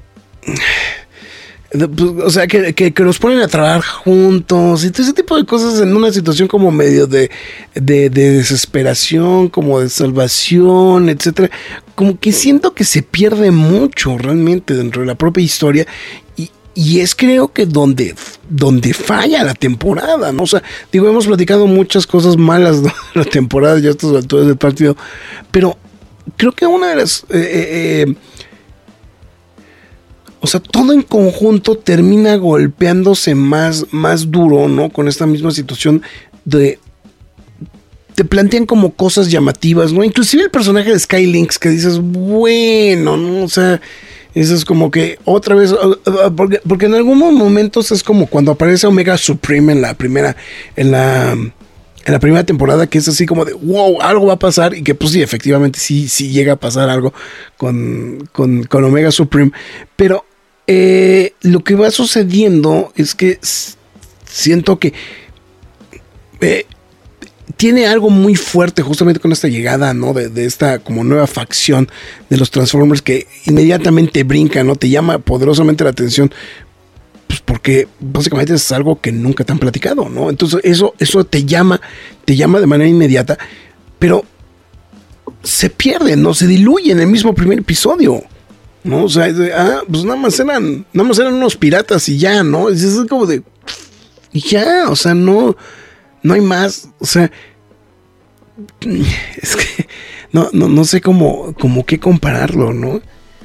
o sea, que, que, que los ponen a trabajar juntos y todo ese tipo de cosas en una situación como medio de, de, de desesperación, como de salvación, etcétera. Como que siento que se pierde mucho realmente dentro de la propia historia y, y es creo que donde, donde falla la temporada, ¿no? O sea, digo, hemos platicado muchas cosas malas de la temporada ya a estas alturas del partido, pero creo que una de las... Eh, eh, O sea, todo en conjunto termina golpeándose más, más duro, ¿no? Con esta misma situación de... Te plantean como cosas llamativas, ¿no? Inclusive el personaje de Skylynx que dices, bueno, ¿no? O sea, eso es como que otra vez... Porque, porque en algunos momentos es como cuando aparece Omega Supreme en la primera... En la... En la primera temporada, que es así como de wow, algo va a pasar, y que pues sí, efectivamente sí, sí llega a pasar algo con, con, con Omega Supreme, pero eh, lo que va sucediendo es que s- siento que eh, tiene algo muy fuerte justamente con esta llegada, ¿no? De, de esta como nueva facción de los Transformers que inmediatamente brinca, ¿no? Te llama poderosamente la atención. Pues porque básicamente es algo que nunca te han platicado, ¿no? Entonces eso, eso te llama, te llama de manera inmediata, pero se pierde, ¿no? Se diluye en el mismo primer episodio, ¿no? O sea, es de, ah, pues nada más eran, nada más eran unos piratas y ya, ¿no? Es, es como de, y ya, o sea, no, no hay más, o sea, es que no, no, no sé cómo, cómo qué compararlo, ¿no?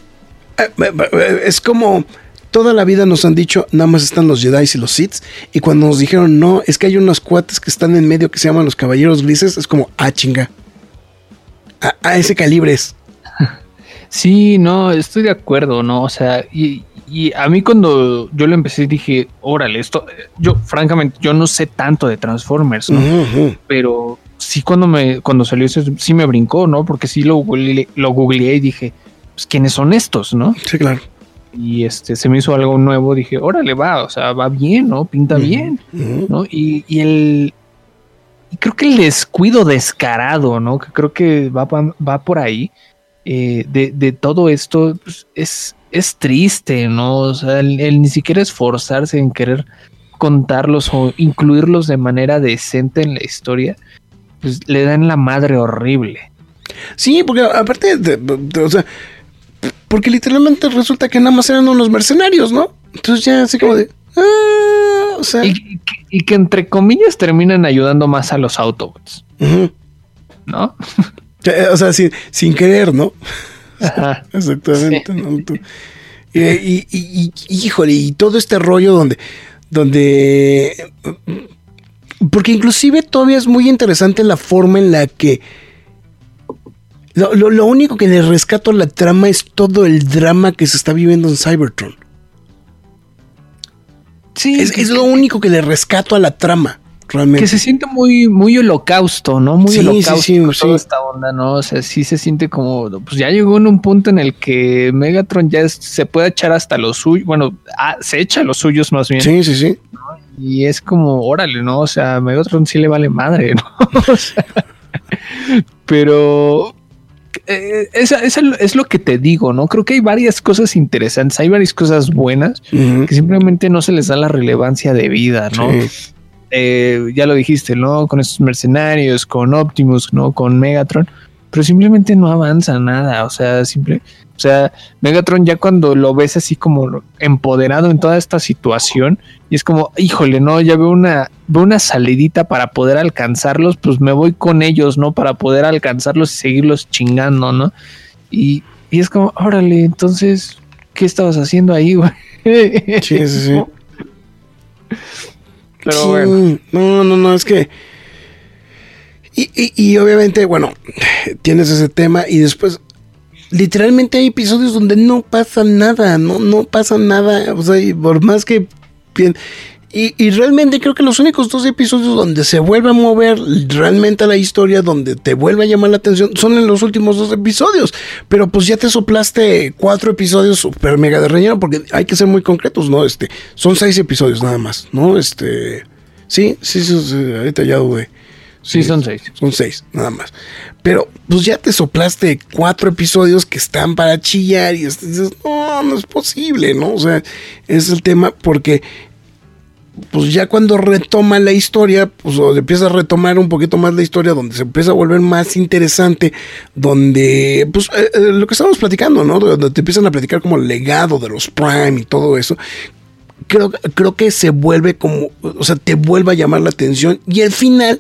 Es como... Toda la vida nos han dicho, nada más están los Jedi y los Sith, y cuando nos dijeron, no, es que hay unos cuates que están en medio que se llaman los Caballeros Grises, es como, ah, chinga, a, a ese calibre es. Sí, no, estoy de acuerdo, ¿no? O sea, y, y a mí cuando yo lo empecé dije, órale, esto, yo francamente, yo no sé tanto de Transformers, ¿no? Uh-huh. Pero sí cuando me cuando salió eso, sí me brincó, ¿no? Porque sí lo googleé, lo googleé y dije, pues, ¿quiénes son estos, no? Sí, claro. Y este se me hizo algo nuevo, dije, órale, va, o sea, va bien, ¿no? Pinta uh-huh, bien, uh-huh. ¿no? Y, y el y creo que el descuido descarado, ¿no? Que creo que va, va por ahí, eh, de, de todo esto, pues, es, es triste, ¿no? O sea, el, el ni siquiera esforzarse en querer contarlos o incluirlos de manera decente en la historia, pues le dan la madre horrible. Sí, porque aparte, de, de, o sea, porque literalmente resulta que nada más eran unos mercenarios, ¿no? Entonces ya así como de... Ah, o sea... Y, y que entre comillas terminan ayudando más a los Autobots. Uh-huh. ¿No? O sea, sin, sin querer, ¿no? Ajá. Exactamente. Sí. ¿No? Tú, y, y, y, y, híjole, y todo este rollo donde... donde Porque inclusive todavía es muy interesante la forma en la que lo, lo, lo único que le rescato a la trama es todo el drama que se está viviendo en Cybertron. Sí, es, que, es lo único que le rescato a la trama, realmente. Que se siente muy, muy holocausto, ¿no? Muy sí, holocausto sí, sí, toda sí. esta onda, ¿no? O sea, sí se siente como, pues ya llegó en un punto en el que Megatron ya es, se puede echar hasta los suyos, bueno, ah, se echa los suyos más bien. Sí, sí, sí. ¿No? Y es como, órale, ¿no? O sea, a Megatron sí le vale madre, ¿no? O sea, pero eh, esa, esa es lo que te digo, ¿no? Creo que hay varias cosas interesantes, hay varias cosas buenas uh-huh. que simplemente no se les da la relevancia de vida, ¿no? Sí. Eh, ya lo dijiste, ¿no? Con estos mercenarios, con Optimus, ¿no? Con Megatron, pero simplemente no avanza nada, o sea, simple, o sea, Megatron ya cuando lo ves así como empoderado en toda esta situación, y es como, híjole, no, ya veo una, veo una salidita para poder alcanzarlos, pues me voy con ellos, ¿no? Para poder alcanzarlos y seguirlos chingando, ¿no? Y, y es como, órale, entonces, ¿qué estabas haciendo ahí, güey? Sí, sí, sí. Pero sí, bueno. No, no, no, es que... Y, y, y obviamente, bueno, tienes ese tema y después... Literalmente hay episodios donde no pasa nada, no, no pasa nada, o sea, y por más que... Y, y realmente creo que los únicos dos episodios donde se vuelve a mover realmente la historia, donde te vuelve a llamar la atención, son en los últimos dos episodios. Pero pues ya te soplaste cuatro episodios super mega de relleno, porque hay que ser muy concretos, ¿no? Este, son seis episodios nada más, ¿no? Este, sí, sí, sí, sí ahorita ya dudé. Sí, son seis. Son seis, nada más. Pero pues ya te soplaste cuatro episodios que están para chillar y dices, no, no es posible, ¿no? O sea, es el tema porque... pues ya cuando retoma la historia, pues o empieza a retomar un poquito más la historia, donde se empieza a volver más interesante, donde, pues, eh, eh, lo que estamos platicando, ¿no? Donde te empiezan a platicar como el legado de los Prime y todo eso. Creo, creo que se vuelve como, o sea, te vuelve a llamar la atención. Y el final,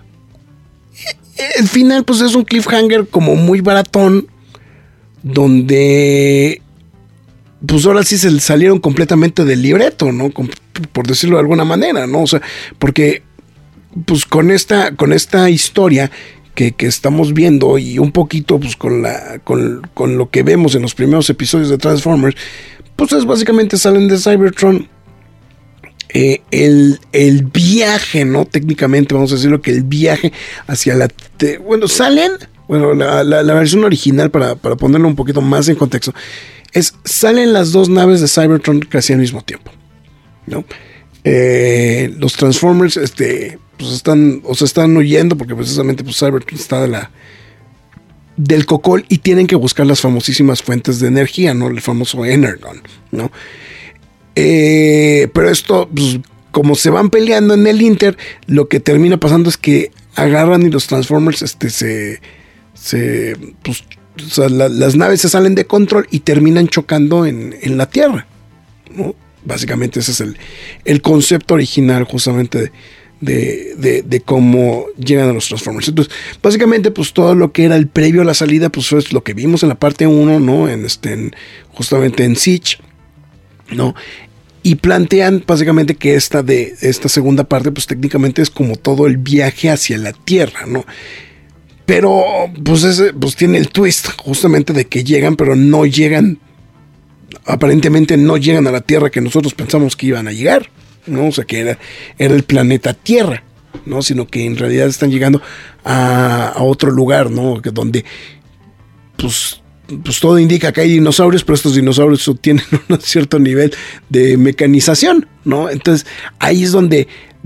el final, pues es un cliffhanger como muy baratón, donde... pues ahora sí se salieron completamente del libreto, ¿no? Por decirlo de alguna manera, ¿no? O sea, porque pues con esta, con esta historia que, que estamos viendo y un poquito pues con la, con, con lo que vemos en los primeros episodios de Transformers, pues es básicamente salen de Cybertron. Eh, el, el viaje, ¿no? Técnicamente vamos a decirlo que el viaje hacia la... Te, bueno, salen... Bueno, la, la, la versión original, para, para ponerlo un poquito más en contexto, es, salen las dos naves de Cybertron casi al mismo tiempo, ¿no? Eh, los Transformers, este, pues están, o sea, están huyendo porque precisamente pues Cybertron está de la, del cocol y tienen que buscar las famosísimas fuentes de energía, ¿no? El famoso Energon, ¿no? Eh, pero esto, pues, como se van peleando en el Inter, lo que termina pasando es que agarran y los Transformers, este, se... se pues, o sea, la, las naves se salen de control y terminan chocando en, en la Tierra, ¿no? Básicamente ese es el, el concepto original justamente de, de, de, de cómo llegan a los Transformers. Entonces, básicamente, pues todo lo que era el previo a la salida, pues fue lo que vimos en la parte uno, ¿no? En este, en, justamente en Siege, ¿no? Y plantean básicamente que esta, de, esta segunda parte, pues técnicamente es como todo el viaje hacia la Tierra, ¿no? Pero pues, ese, pues tiene el twist justamente de que llegan, pero no llegan, aparentemente no llegan a la Tierra que nosotros pensamos que iban a llegar, ¿no? O sea, que era, era el planeta Tierra, ¿no? Sino que en realidad están llegando a, a otro lugar, ¿no? Que donde, pues, pues todo indica que hay dinosaurios, pero estos dinosaurios tienen un cierto nivel de mecanización, ¿no? Entonces, ahí es donde,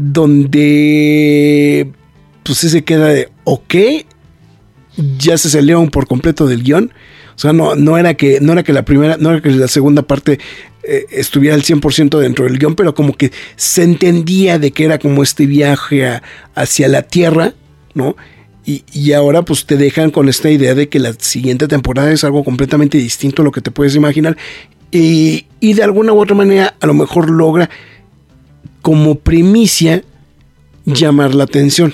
donde, pues sí se queda de, ok, ya se salieron por completo del guión. O sea, no, no era que no era que la primera, no era que la segunda parte eh, estuviera al cien por ciento dentro del guión, pero como que se entendía de que era como este viaje a, hacia la Tierra, ¿no? Y, y ahora pues te dejan con esta idea de que la siguiente temporada es algo completamente distinto a lo que te puedes imaginar. Y, y de alguna u otra manera a lo mejor logra como primicia llamar la atención,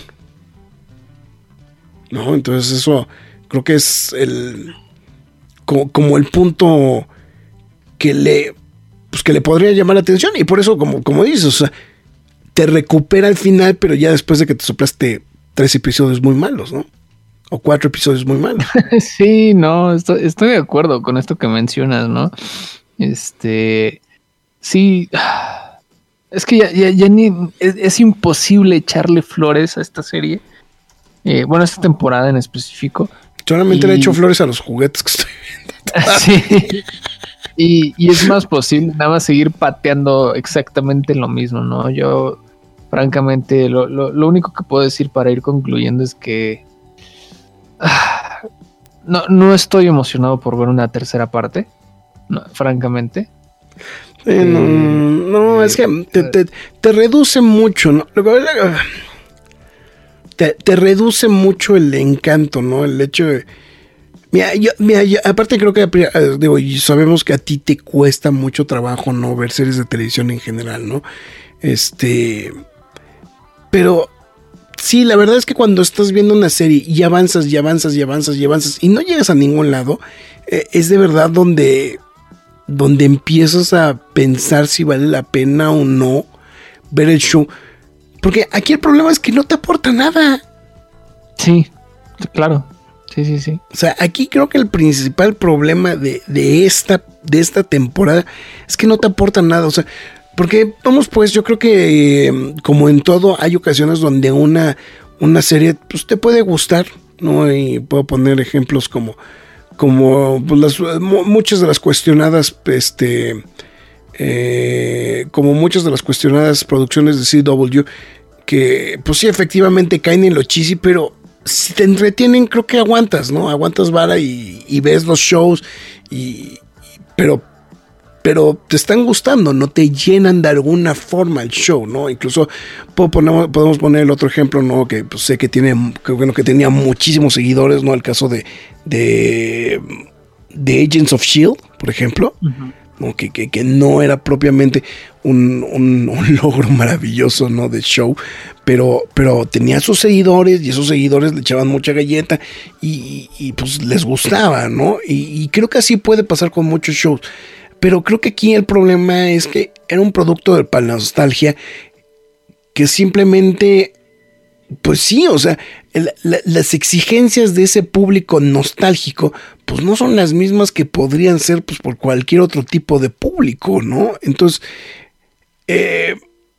¿no? Entonces eso creo que es el como, como el punto que le pues que le podría llamar la atención, y por eso como, como dices, o sea, te recupera al final, pero ya después de que te soplaste tres episodios muy malos, ¿no? O cuatro episodios muy malos. Sí, no, estoy, estoy de acuerdo con esto que mencionas, ¿no? Este, sí, es que ya, ya, ya ni, es, es imposible echarle flores a esta serie. Eh, bueno, esta temporada en específico. Solamente y... le he hecho flores a los juguetes que estoy viendo. Sí. Y, y es más posible nada más seguir pateando exactamente lo mismo, ¿no? Yo, francamente, lo, lo, lo único que puedo decir para ir concluyendo es que ah, no, no estoy emocionado por ver una tercera parte, no, francamente. Eh, no, no, es que te, te, te reduce mucho, ¿no? Te, te reduce mucho el encanto, ¿no? El hecho de... Mira, yo, mira yo, aparte creo que digo, y sabemos que a ti te cuesta mucho trabajo, ¿no? Ver series de televisión en general, ¿no? Este... Pero... Sí, la verdad es que cuando estás viendo una serie y avanzas y avanzas y avanzas y avanzas y no llegas a ningún lado, eh, es de verdad donde... donde empiezas a pensar si vale la pena o no ver el show. Porque aquí el problema es que no te aporta nada. Sí, claro. Sí, sí, sí. O sea, aquí creo que el principal problema de, de, esta, de esta temporada es que no te aporta nada. O sea, porque vamos pues, yo creo que eh, como en todo hay ocasiones donde una, una serie pues, te puede gustar, ¿no? Y puedo poner ejemplos como... como pues, las, muchas de las cuestionadas, este, eh, como muchas de las cuestionadas producciones de C W, que pues sí, efectivamente caen en lo cheesy, pero si te entretienen, creo que aguantas, ¿no? Aguantas vara y, y ves los shows, y, y, pero, pero te están gustando, no te llenan de alguna forma el show, ¿no? Incluso puedo poner, podemos poner el otro ejemplo, ¿no? Que pues, sé que tiene, que, bueno, que tenía muchísimos seguidores, ¿no? El caso de, de, de Agents of S H I E L D, por ejemplo, uh-huh. ¿no? Que, que, que no era propiamente un, un, un logro maravilloso, ¿no? De show, pero, pero tenía sus seguidores y esos seguidores le echaban mucha galleta y, y, y pues les gustaba, ¿no? Y, y creo que así puede pasar con muchos shows. Pero creo que aquí el problema es que era un producto de la nostalgia que simplemente, pues sí, o sea, el, la, las exigencias de ese público nostálgico, pues no son las mismas que podrían ser pues por cualquier otro tipo de público, ¿no? Entonces, eh,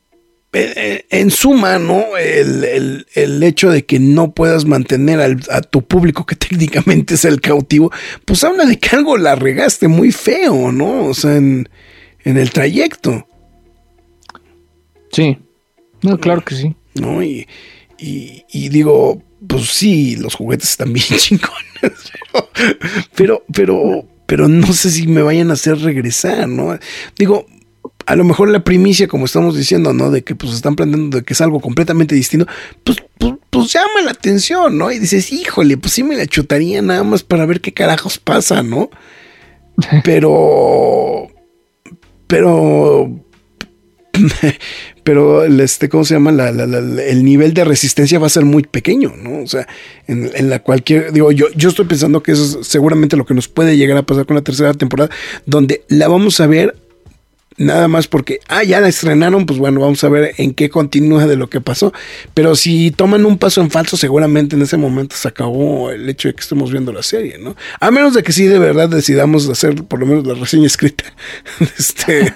en suma, ¿no? El, el, el hecho de que no puedas mantener al, a tu público, que técnicamente es el cautivo, pues habla de que algo la regaste muy feo, ¿no? O sea, en, en el trayecto. Sí, no, claro que sí. ¿No? Y, y, y digo, pues sí, los juguetes están bien chingones, pero, pero, pero no sé si me vayan a hacer regresar, ¿no? Digo, a lo mejor la primicia, como estamos diciendo, ¿no? De que pues están planteando de que es algo completamente distinto, pues, pues, pues llama la atención, ¿no? Y dices, híjole, pues sí me la chutaría nada más para ver qué carajos pasa, ¿no? Pero, pero, pero, este, ¿cómo se llama? La, la, la, el nivel de resistencia va a ser muy pequeño, ¿no? O sea, en, en la cualquier, digo, yo, yo estoy pensando que eso es seguramente lo que nos puede llegar a pasar con la tercera temporada, donde la vamos a ver nada más porque, ah, ya la estrenaron, pues bueno, vamos a ver en qué continúa de lo que pasó. Pero si toman un paso en falso, seguramente en ese momento se acabó el hecho de que estemos viendo la serie, ¿no? A menos de que sí de verdad decidamos hacer por lo menos la reseña escrita. este...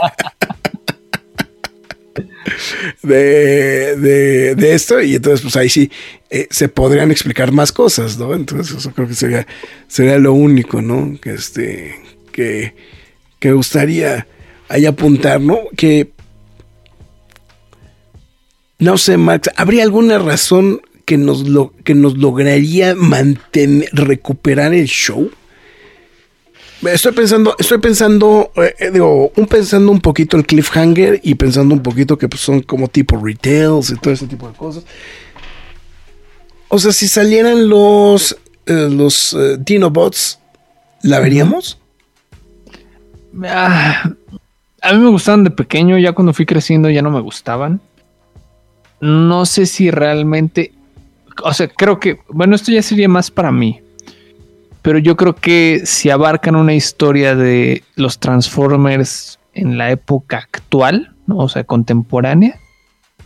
De, de, de esto, y entonces pues ahí sí eh, se podrían explicar más cosas, ¿no? Entonces eso creo que sería, sería lo único, ¿no? Que este, que, que gustaría ahí apuntar, ¿no? Que no sé, Max, ¿habría alguna razón que nos lo, que nos lograría mantener, recuperar el show? Estoy pensando, estoy pensando, eh, digo, un pensando un poquito el cliffhanger y pensando un poquito que pues, son como tipo retails y todo ese tipo de cosas. O sea, si salieran los, eh, los uh, Dinobots, ¿la veríamos? Ah, a mí me gustaban de pequeño, ya cuando fui creciendo ya no me gustaban. No sé si realmente, o sea, creo que, bueno, esto ya sería más para mí. Pero yo creo que si abarcan una historia de los Transformers en la época actual, ¿no? O sea, contemporánea,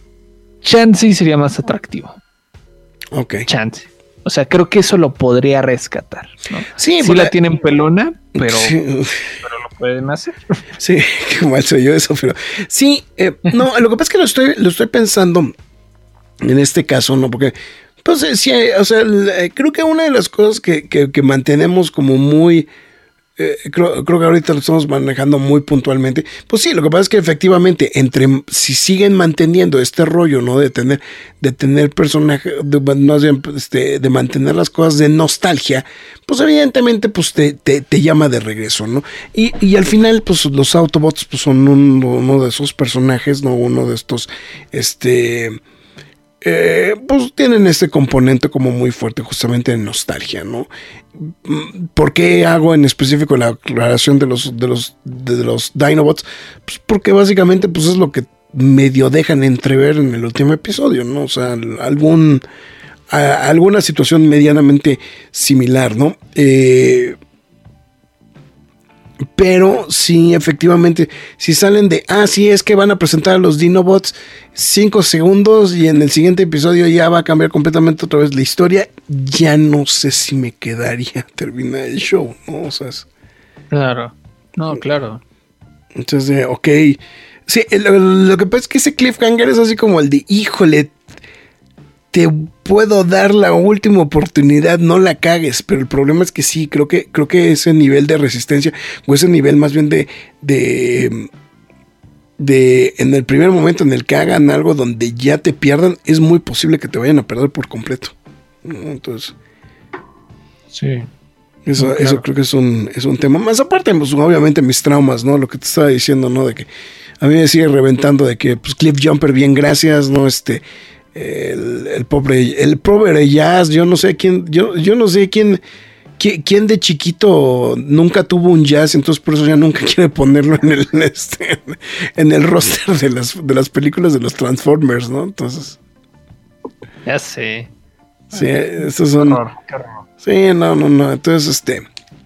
chance y sería más atractivo. Ok. Chance. O sea, creo que eso lo podría rescatar, ¿no? Sí, sí la tienen pelona, pero, sí. pero lo pueden hacer. Sí, qué mal soy yo eso, pero sí, eh, no, lo que pasa es que lo estoy, lo estoy pensando en este caso, ¿no? Porque, pues, sí, o sea, creo que una de las cosas que, que, que mantenemos como muy... Eh, creo, creo que ahorita lo estamos manejando muy puntualmente. Pues sí, lo que pasa es que efectivamente, entre si siguen manteniendo este rollo, ¿no? De tener, de tener personajes, de, más bien, este, de mantener las cosas de nostalgia, pues evidentemente, pues te, te, te llama de regreso, ¿no? Y, y al final, pues los Autobots, pues son un, uno de esos personajes, ¿no? Uno de estos, este. Eh, pues tienen este componente como muy fuerte justamente de nostalgia, ¿no? ¿Por qué hago en específico la aclaración de los de los de los Dinobots? Pues porque básicamente pues es lo que medio dejan entrever en el último episodio, ¿no? O sea, algún a, alguna situación medianamente similar, ¿no? Eh, Pero sí, efectivamente, si salen de, ah, sí, es que van a presentar a los Dinobots cinco segundos y en el siguiente episodio ya va a cambiar completamente otra vez la historia, ya no sé si me quedaría terminar el show, ¿no? O sea, es, claro, no, claro. Entonces, ok, sí, lo, lo que pasa es que ese cliffhanger es así como el de, híjole, te puedo dar la última oportunidad, no la cagues, pero el problema es que sí, creo que, creo que ese nivel de resistencia, o ese nivel más bien de, de, de, en el primer momento en el que hagan algo donde ya te pierdan, es muy posible que te vayan a perder por completo, ¿no? Entonces, sí. Eso, no, claro. eso creo que es un, es un tema. Más aparte, pues, obviamente mis traumas, ¿no? Lo que te estaba diciendo, ¿no? De que a mí me sigue reventando de que, pues, Cliff Jumper, bien, gracias, ¿no? Este... El, el pobre, el pobre Jazz, yo no sé quién, yo, yo no sé quién, quién, quién de chiquito nunca tuvo un Jazz, entonces por eso ya nunca quiere ponerlo en el, este, en el roster de las, de las películas de los Transformers, ¿no? Entonces. Ya sé. Sí, estos son. Qué horror, qué horror. Sí, no, no, no. Entonces, este.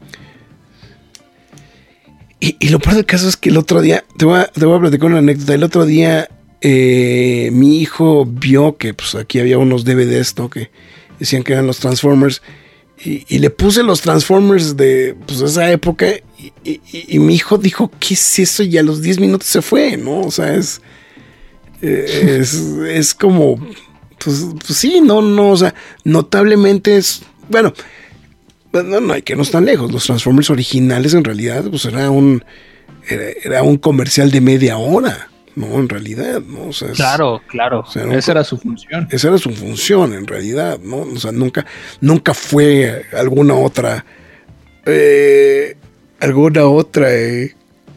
Y, y lo peor del caso es que el otro día, te voy a, te voy a platicar una anécdota. El otro día. Eh, mi hijo vio que pues aquí había unos D V Ds, ¿no? Que decían que eran los Transformers y, y le puse los Transformers de pues, esa época y, y, y mi hijo dijo, ¿qué es eso? Y a los diez minutos se fue, ¿no? O sea, es eh, es, es como pues, pues sí, no, no, o sea, notablemente es, bueno, no, no hay que no están lejos, los Transformers originales en realidad pues era un era, era un comercial de media hora. No, en realidad, ¿no? O sea, es, claro, claro. O sea, esa nunca, era su función. Esa era su función, en realidad, ¿no? O sea, nunca, nunca fue alguna otra, eh, alguna otra, eh,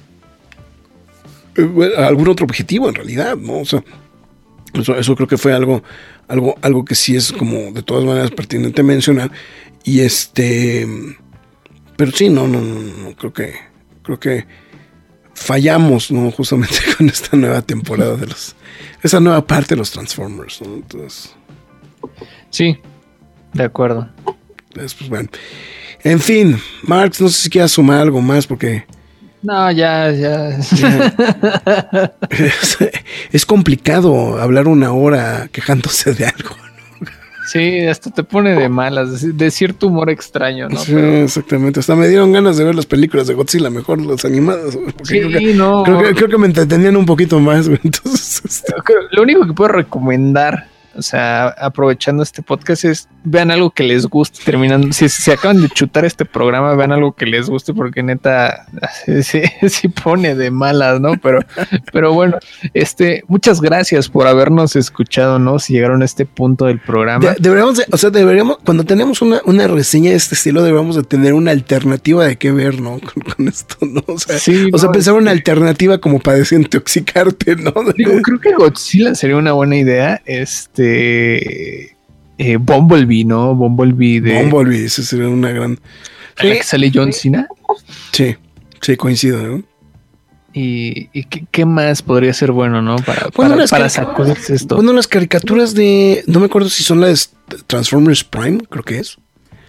eh, algún otro objetivo, en realidad, ¿no? O sea, eso, eso creo que fue algo, algo, algo que sí es como de todas maneras pertinente mencionar. Y este, pero sí, no, no, no, no creo que, creo que fallamos, ¿no? Justamente con esta nueva temporada de los... Esa nueva parte de los Transformers, ¿no? Entonces... Sí, de acuerdo. Pues, pues bueno. En fin, Marx, no sé si quieras sumar algo más porque... No, ya, ya. ya es, es complicado hablar una hora quejándose de algo, ¿no? Sí, hasta te pone de malas, de cierto humor extraño, ¿no? Sí, Pero... exactamente. Hasta me dieron ganas de ver las películas de Godzilla, mejor las animadas. Sí, creo que, no. Creo que, creo que me entretenían un poquito más. Entonces, este... Lo único que puedo recomendar, o sea, aprovechando este podcast, es vean algo que les guste terminando. Si se acaban de chutar este programa, vean algo que les guste, porque neta sí, sí pone de malas, ¿no? Pero, pero bueno, este, muchas gracias por habernos escuchado, ¿no? Si llegaron a este punto del programa. De, deberíamos, de, o sea, deberíamos, cuando tenemos una, una reseña de este estilo, deberíamos de tener una alternativa de qué ver, ¿no? Con, con esto, ¿no? O sea, sí, o sea no, pensar este... una alternativa como para desintoxicarte, ¿no? Digo, creo que Godzilla sería una buena idea. Este eh, Bumblebee, ¿no? Bumblebee de. Bumblebee, esa sería una gran. ¿Sí? ¿La que sale John Cena? Sí, sí, coincido, ¿no? ¿Y, y qué, qué más podría ser bueno, no? Para, bueno, para, para caric- sacudirse esto. Bueno, las caricaturas de. No me acuerdo si son las Transformers Prime, creo que es.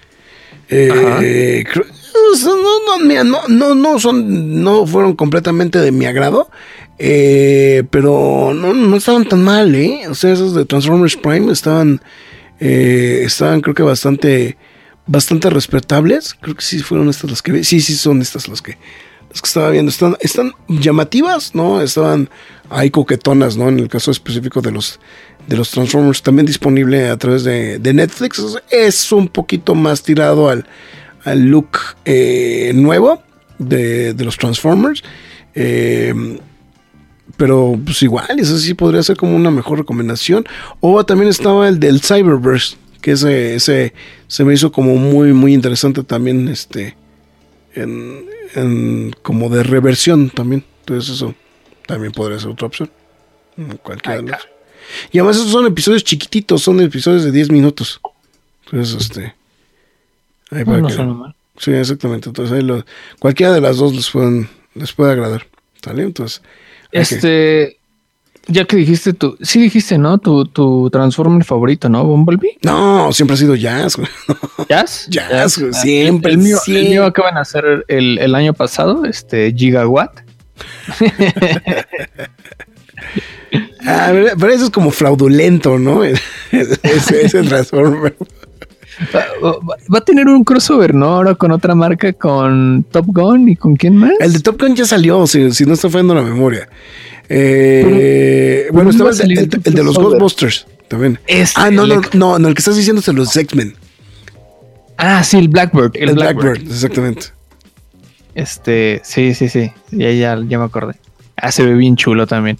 Eh, creo, no, no, no, no, no son, no fueron completamente de mi agrado. Eh, pero no, no estaban tan mal, ¿eh? O sea, esos de Transformers Prime estaban, eh, estaban creo que bastante, bastante respetables. Creo que sí fueron estas las que vi. Sí, sí son estas las que, las que estaba viendo. Están, están llamativas, ¿no? Estaban ahí coquetonas, ¿no? En el caso específico de los, de los Transformers, también disponible a través de, de Netflix. Es un poquito más tirado al, al look eh, nuevo de, de los Transformers. Eh, Pero pues igual, eso sí podría ser como una mejor recomendación. O también estaba el del Cyberverse, que ese, ese se me hizo como muy, muy interesante también, este, en, en como de reversión también. Entonces eso también podría ser otra opción. Cualquiera de los. Y además esos son episodios chiquititos, son episodios de diez minutos. Entonces, este... Ahí no, para no que, suena mal. Sí, exactamente. Entonces ahí lo, cualquiera de las dos les, pueden, les puede agradar. ¿Sale? Entonces... Este, ya que dijiste tú, sí dijiste, ¿no? Tu, tu Transformer favorito, ¿no? Bumblebee. No, siempre ha sido Jazz, güey. ¿Jazz? Jazz, güey, siempre. El, el mío, siempre. el mío acaban de hacer el, el año pasado, este, Gigawatt. Ah, pero eso es como fraudulento, ¿no? Ese, ese Transformer. Va, va, va a tener un crossover, ¿no? Ahora con otra marca, con Top Gun y con quién más. El de Top Gun ya salió, si, si no está fallando la memoria. Eh, pero, bueno, estaba el, el, el, el de los Ghostbusters también. Este, ah, no, no, no, no, el que estás diciendo es de los X-Men. Ah, sí, el Blackbird. El, el Blackbird. Blackbird, exactamente. Este, sí, sí, sí. Ya, ya, ya me acordé. Ah, se ve bien chulo también.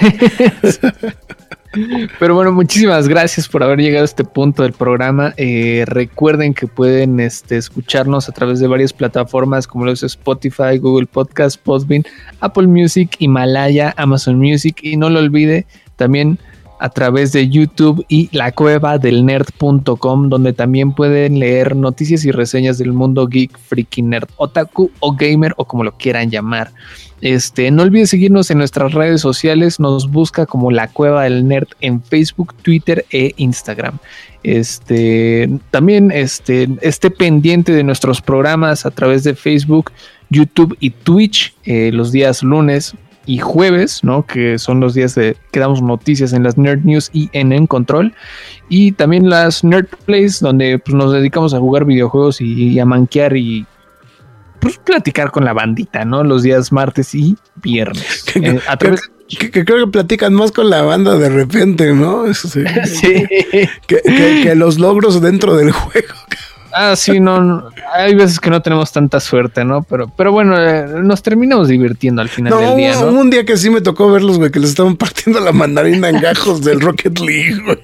Pero bueno, muchísimas gracias por haber llegado a este punto del programa. Eh, recuerden que pueden este, escucharnos a través de varias plataformas como los Spotify, Google Podcast, Podbean, Apple Music, Himalaya, Amazon Music, y no lo olvide también a través de YouTube y la cueva del nerd punto com, donde también pueden leer noticias y reseñas del mundo geek, freaky, nerd, otaku o gamer, o como lo quieran llamar. Este, no olvides seguirnos en nuestras redes sociales, nos busca como La Cueva del Nerd en Facebook, Twitter e Instagram. Este, también este, esté pendiente de nuestros programas a través de Facebook, YouTube y Twitch eh, los días lunes y jueves, ¿no? Que son los días de que damos noticias en las Nerd News y en En Control, y también las Nerd Plays, donde pues, nos dedicamos a jugar videojuegos y, y a manquear y pues platicar con la bandita, ¿no? Los días martes y viernes. Que, eh, a través... que, que, que creo que platican más con la banda de repente, ¿no? Sí. Sí. Que, que, que los logros dentro del juego. Ah, sí, no, no. Hay veces que no tenemos tanta suerte, ¿no? Pero, pero bueno, eh, nos terminamos divirtiendo al final no, del día, ¿no? Un día que sí me tocó verlos, güey, que les estaban partiendo la mandarina en gajos del Rocket League, güey.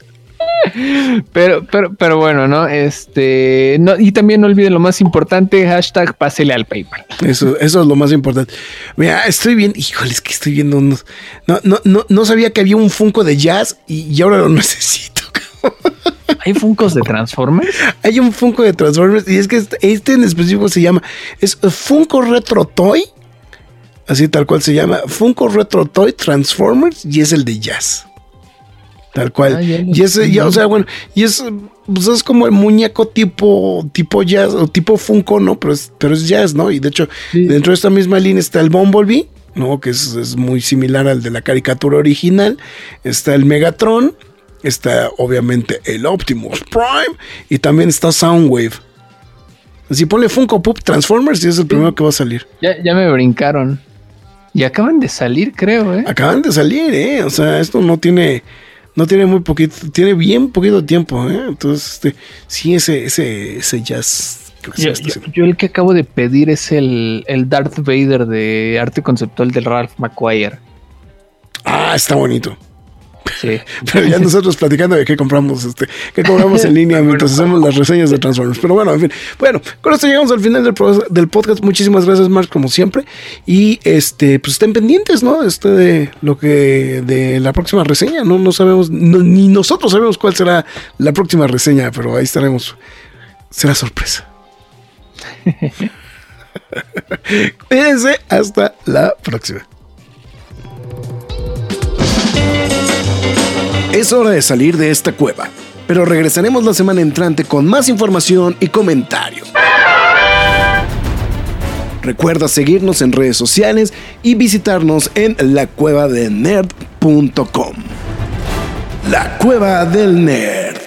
Pero, pero, pero bueno, ¿no? Este, no, y también no olviden lo más importante, hashtag pásele al PayPal. Eso, eso es lo más importante. Mira, estoy bien, híjole, es que estoy viendo unos. No, no, no, no sabía que había un Funko de Jazz y, y ahora lo necesito. ¿Hay Funkos de Transformers? Hay un Funko de Transformers y es que este, este en específico se llama, es Funko Retro Toy, así tal cual se llama, Funko Retro Toy Transformers, y es el de Jazz. Tal cual. Ah, y es, ya, o sea, bueno, y es, pues es como el muñeco tipo, tipo Jazz, o tipo Funko, ¿no? Pero es, pero es Jazz, ¿no? Y de hecho, sí, dentro de esta misma línea está el Bumblebee, ¿no? Que es, es muy similar al de la caricatura original. Está el Megatron, está obviamente el Optimus Prime, y también está Soundwave. Así ponle Funko Pop Transformers y es el primero sí, que va a salir. Ya, ya me brincaron. Y acaban de salir, creo, ¿eh? Acaban de salir, ¿eh? O sea, esto no tiene... No tiene muy poquito, tiene bien poquito tiempo, ¿eh? Entonces, este, sí, ese, ese, ese Jazz. Yo, yo, yo el que acabo de pedir es el, el Darth Vader de arte conceptual de Ralph McQuire. Ah, está bonito. Sí. Pero ya nosotros platicando de qué compramos, este, qué compramos en línea mientras hacemos las reseñas de Transformers. Pero bueno, en fin. Bueno, con esto llegamos al final del, pro, del podcast. Muchísimas gracias, Mark, como siempre. Y este, pues estén pendientes, ¿no? Este de lo que de la próxima reseña. No, no sabemos, no, ni nosotros sabemos cuál será la próxima reseña, pero ahí estaremos. Será sorpresa. Cuídense, hasta la próxima. Es hora de salir de esta cueva, pero regresaremos la semana entrante con más información y comentarios. Recuerda seguirnos en redes sociales y visitarnos en la cueva del nerd punto com. La Cueva del Nerd.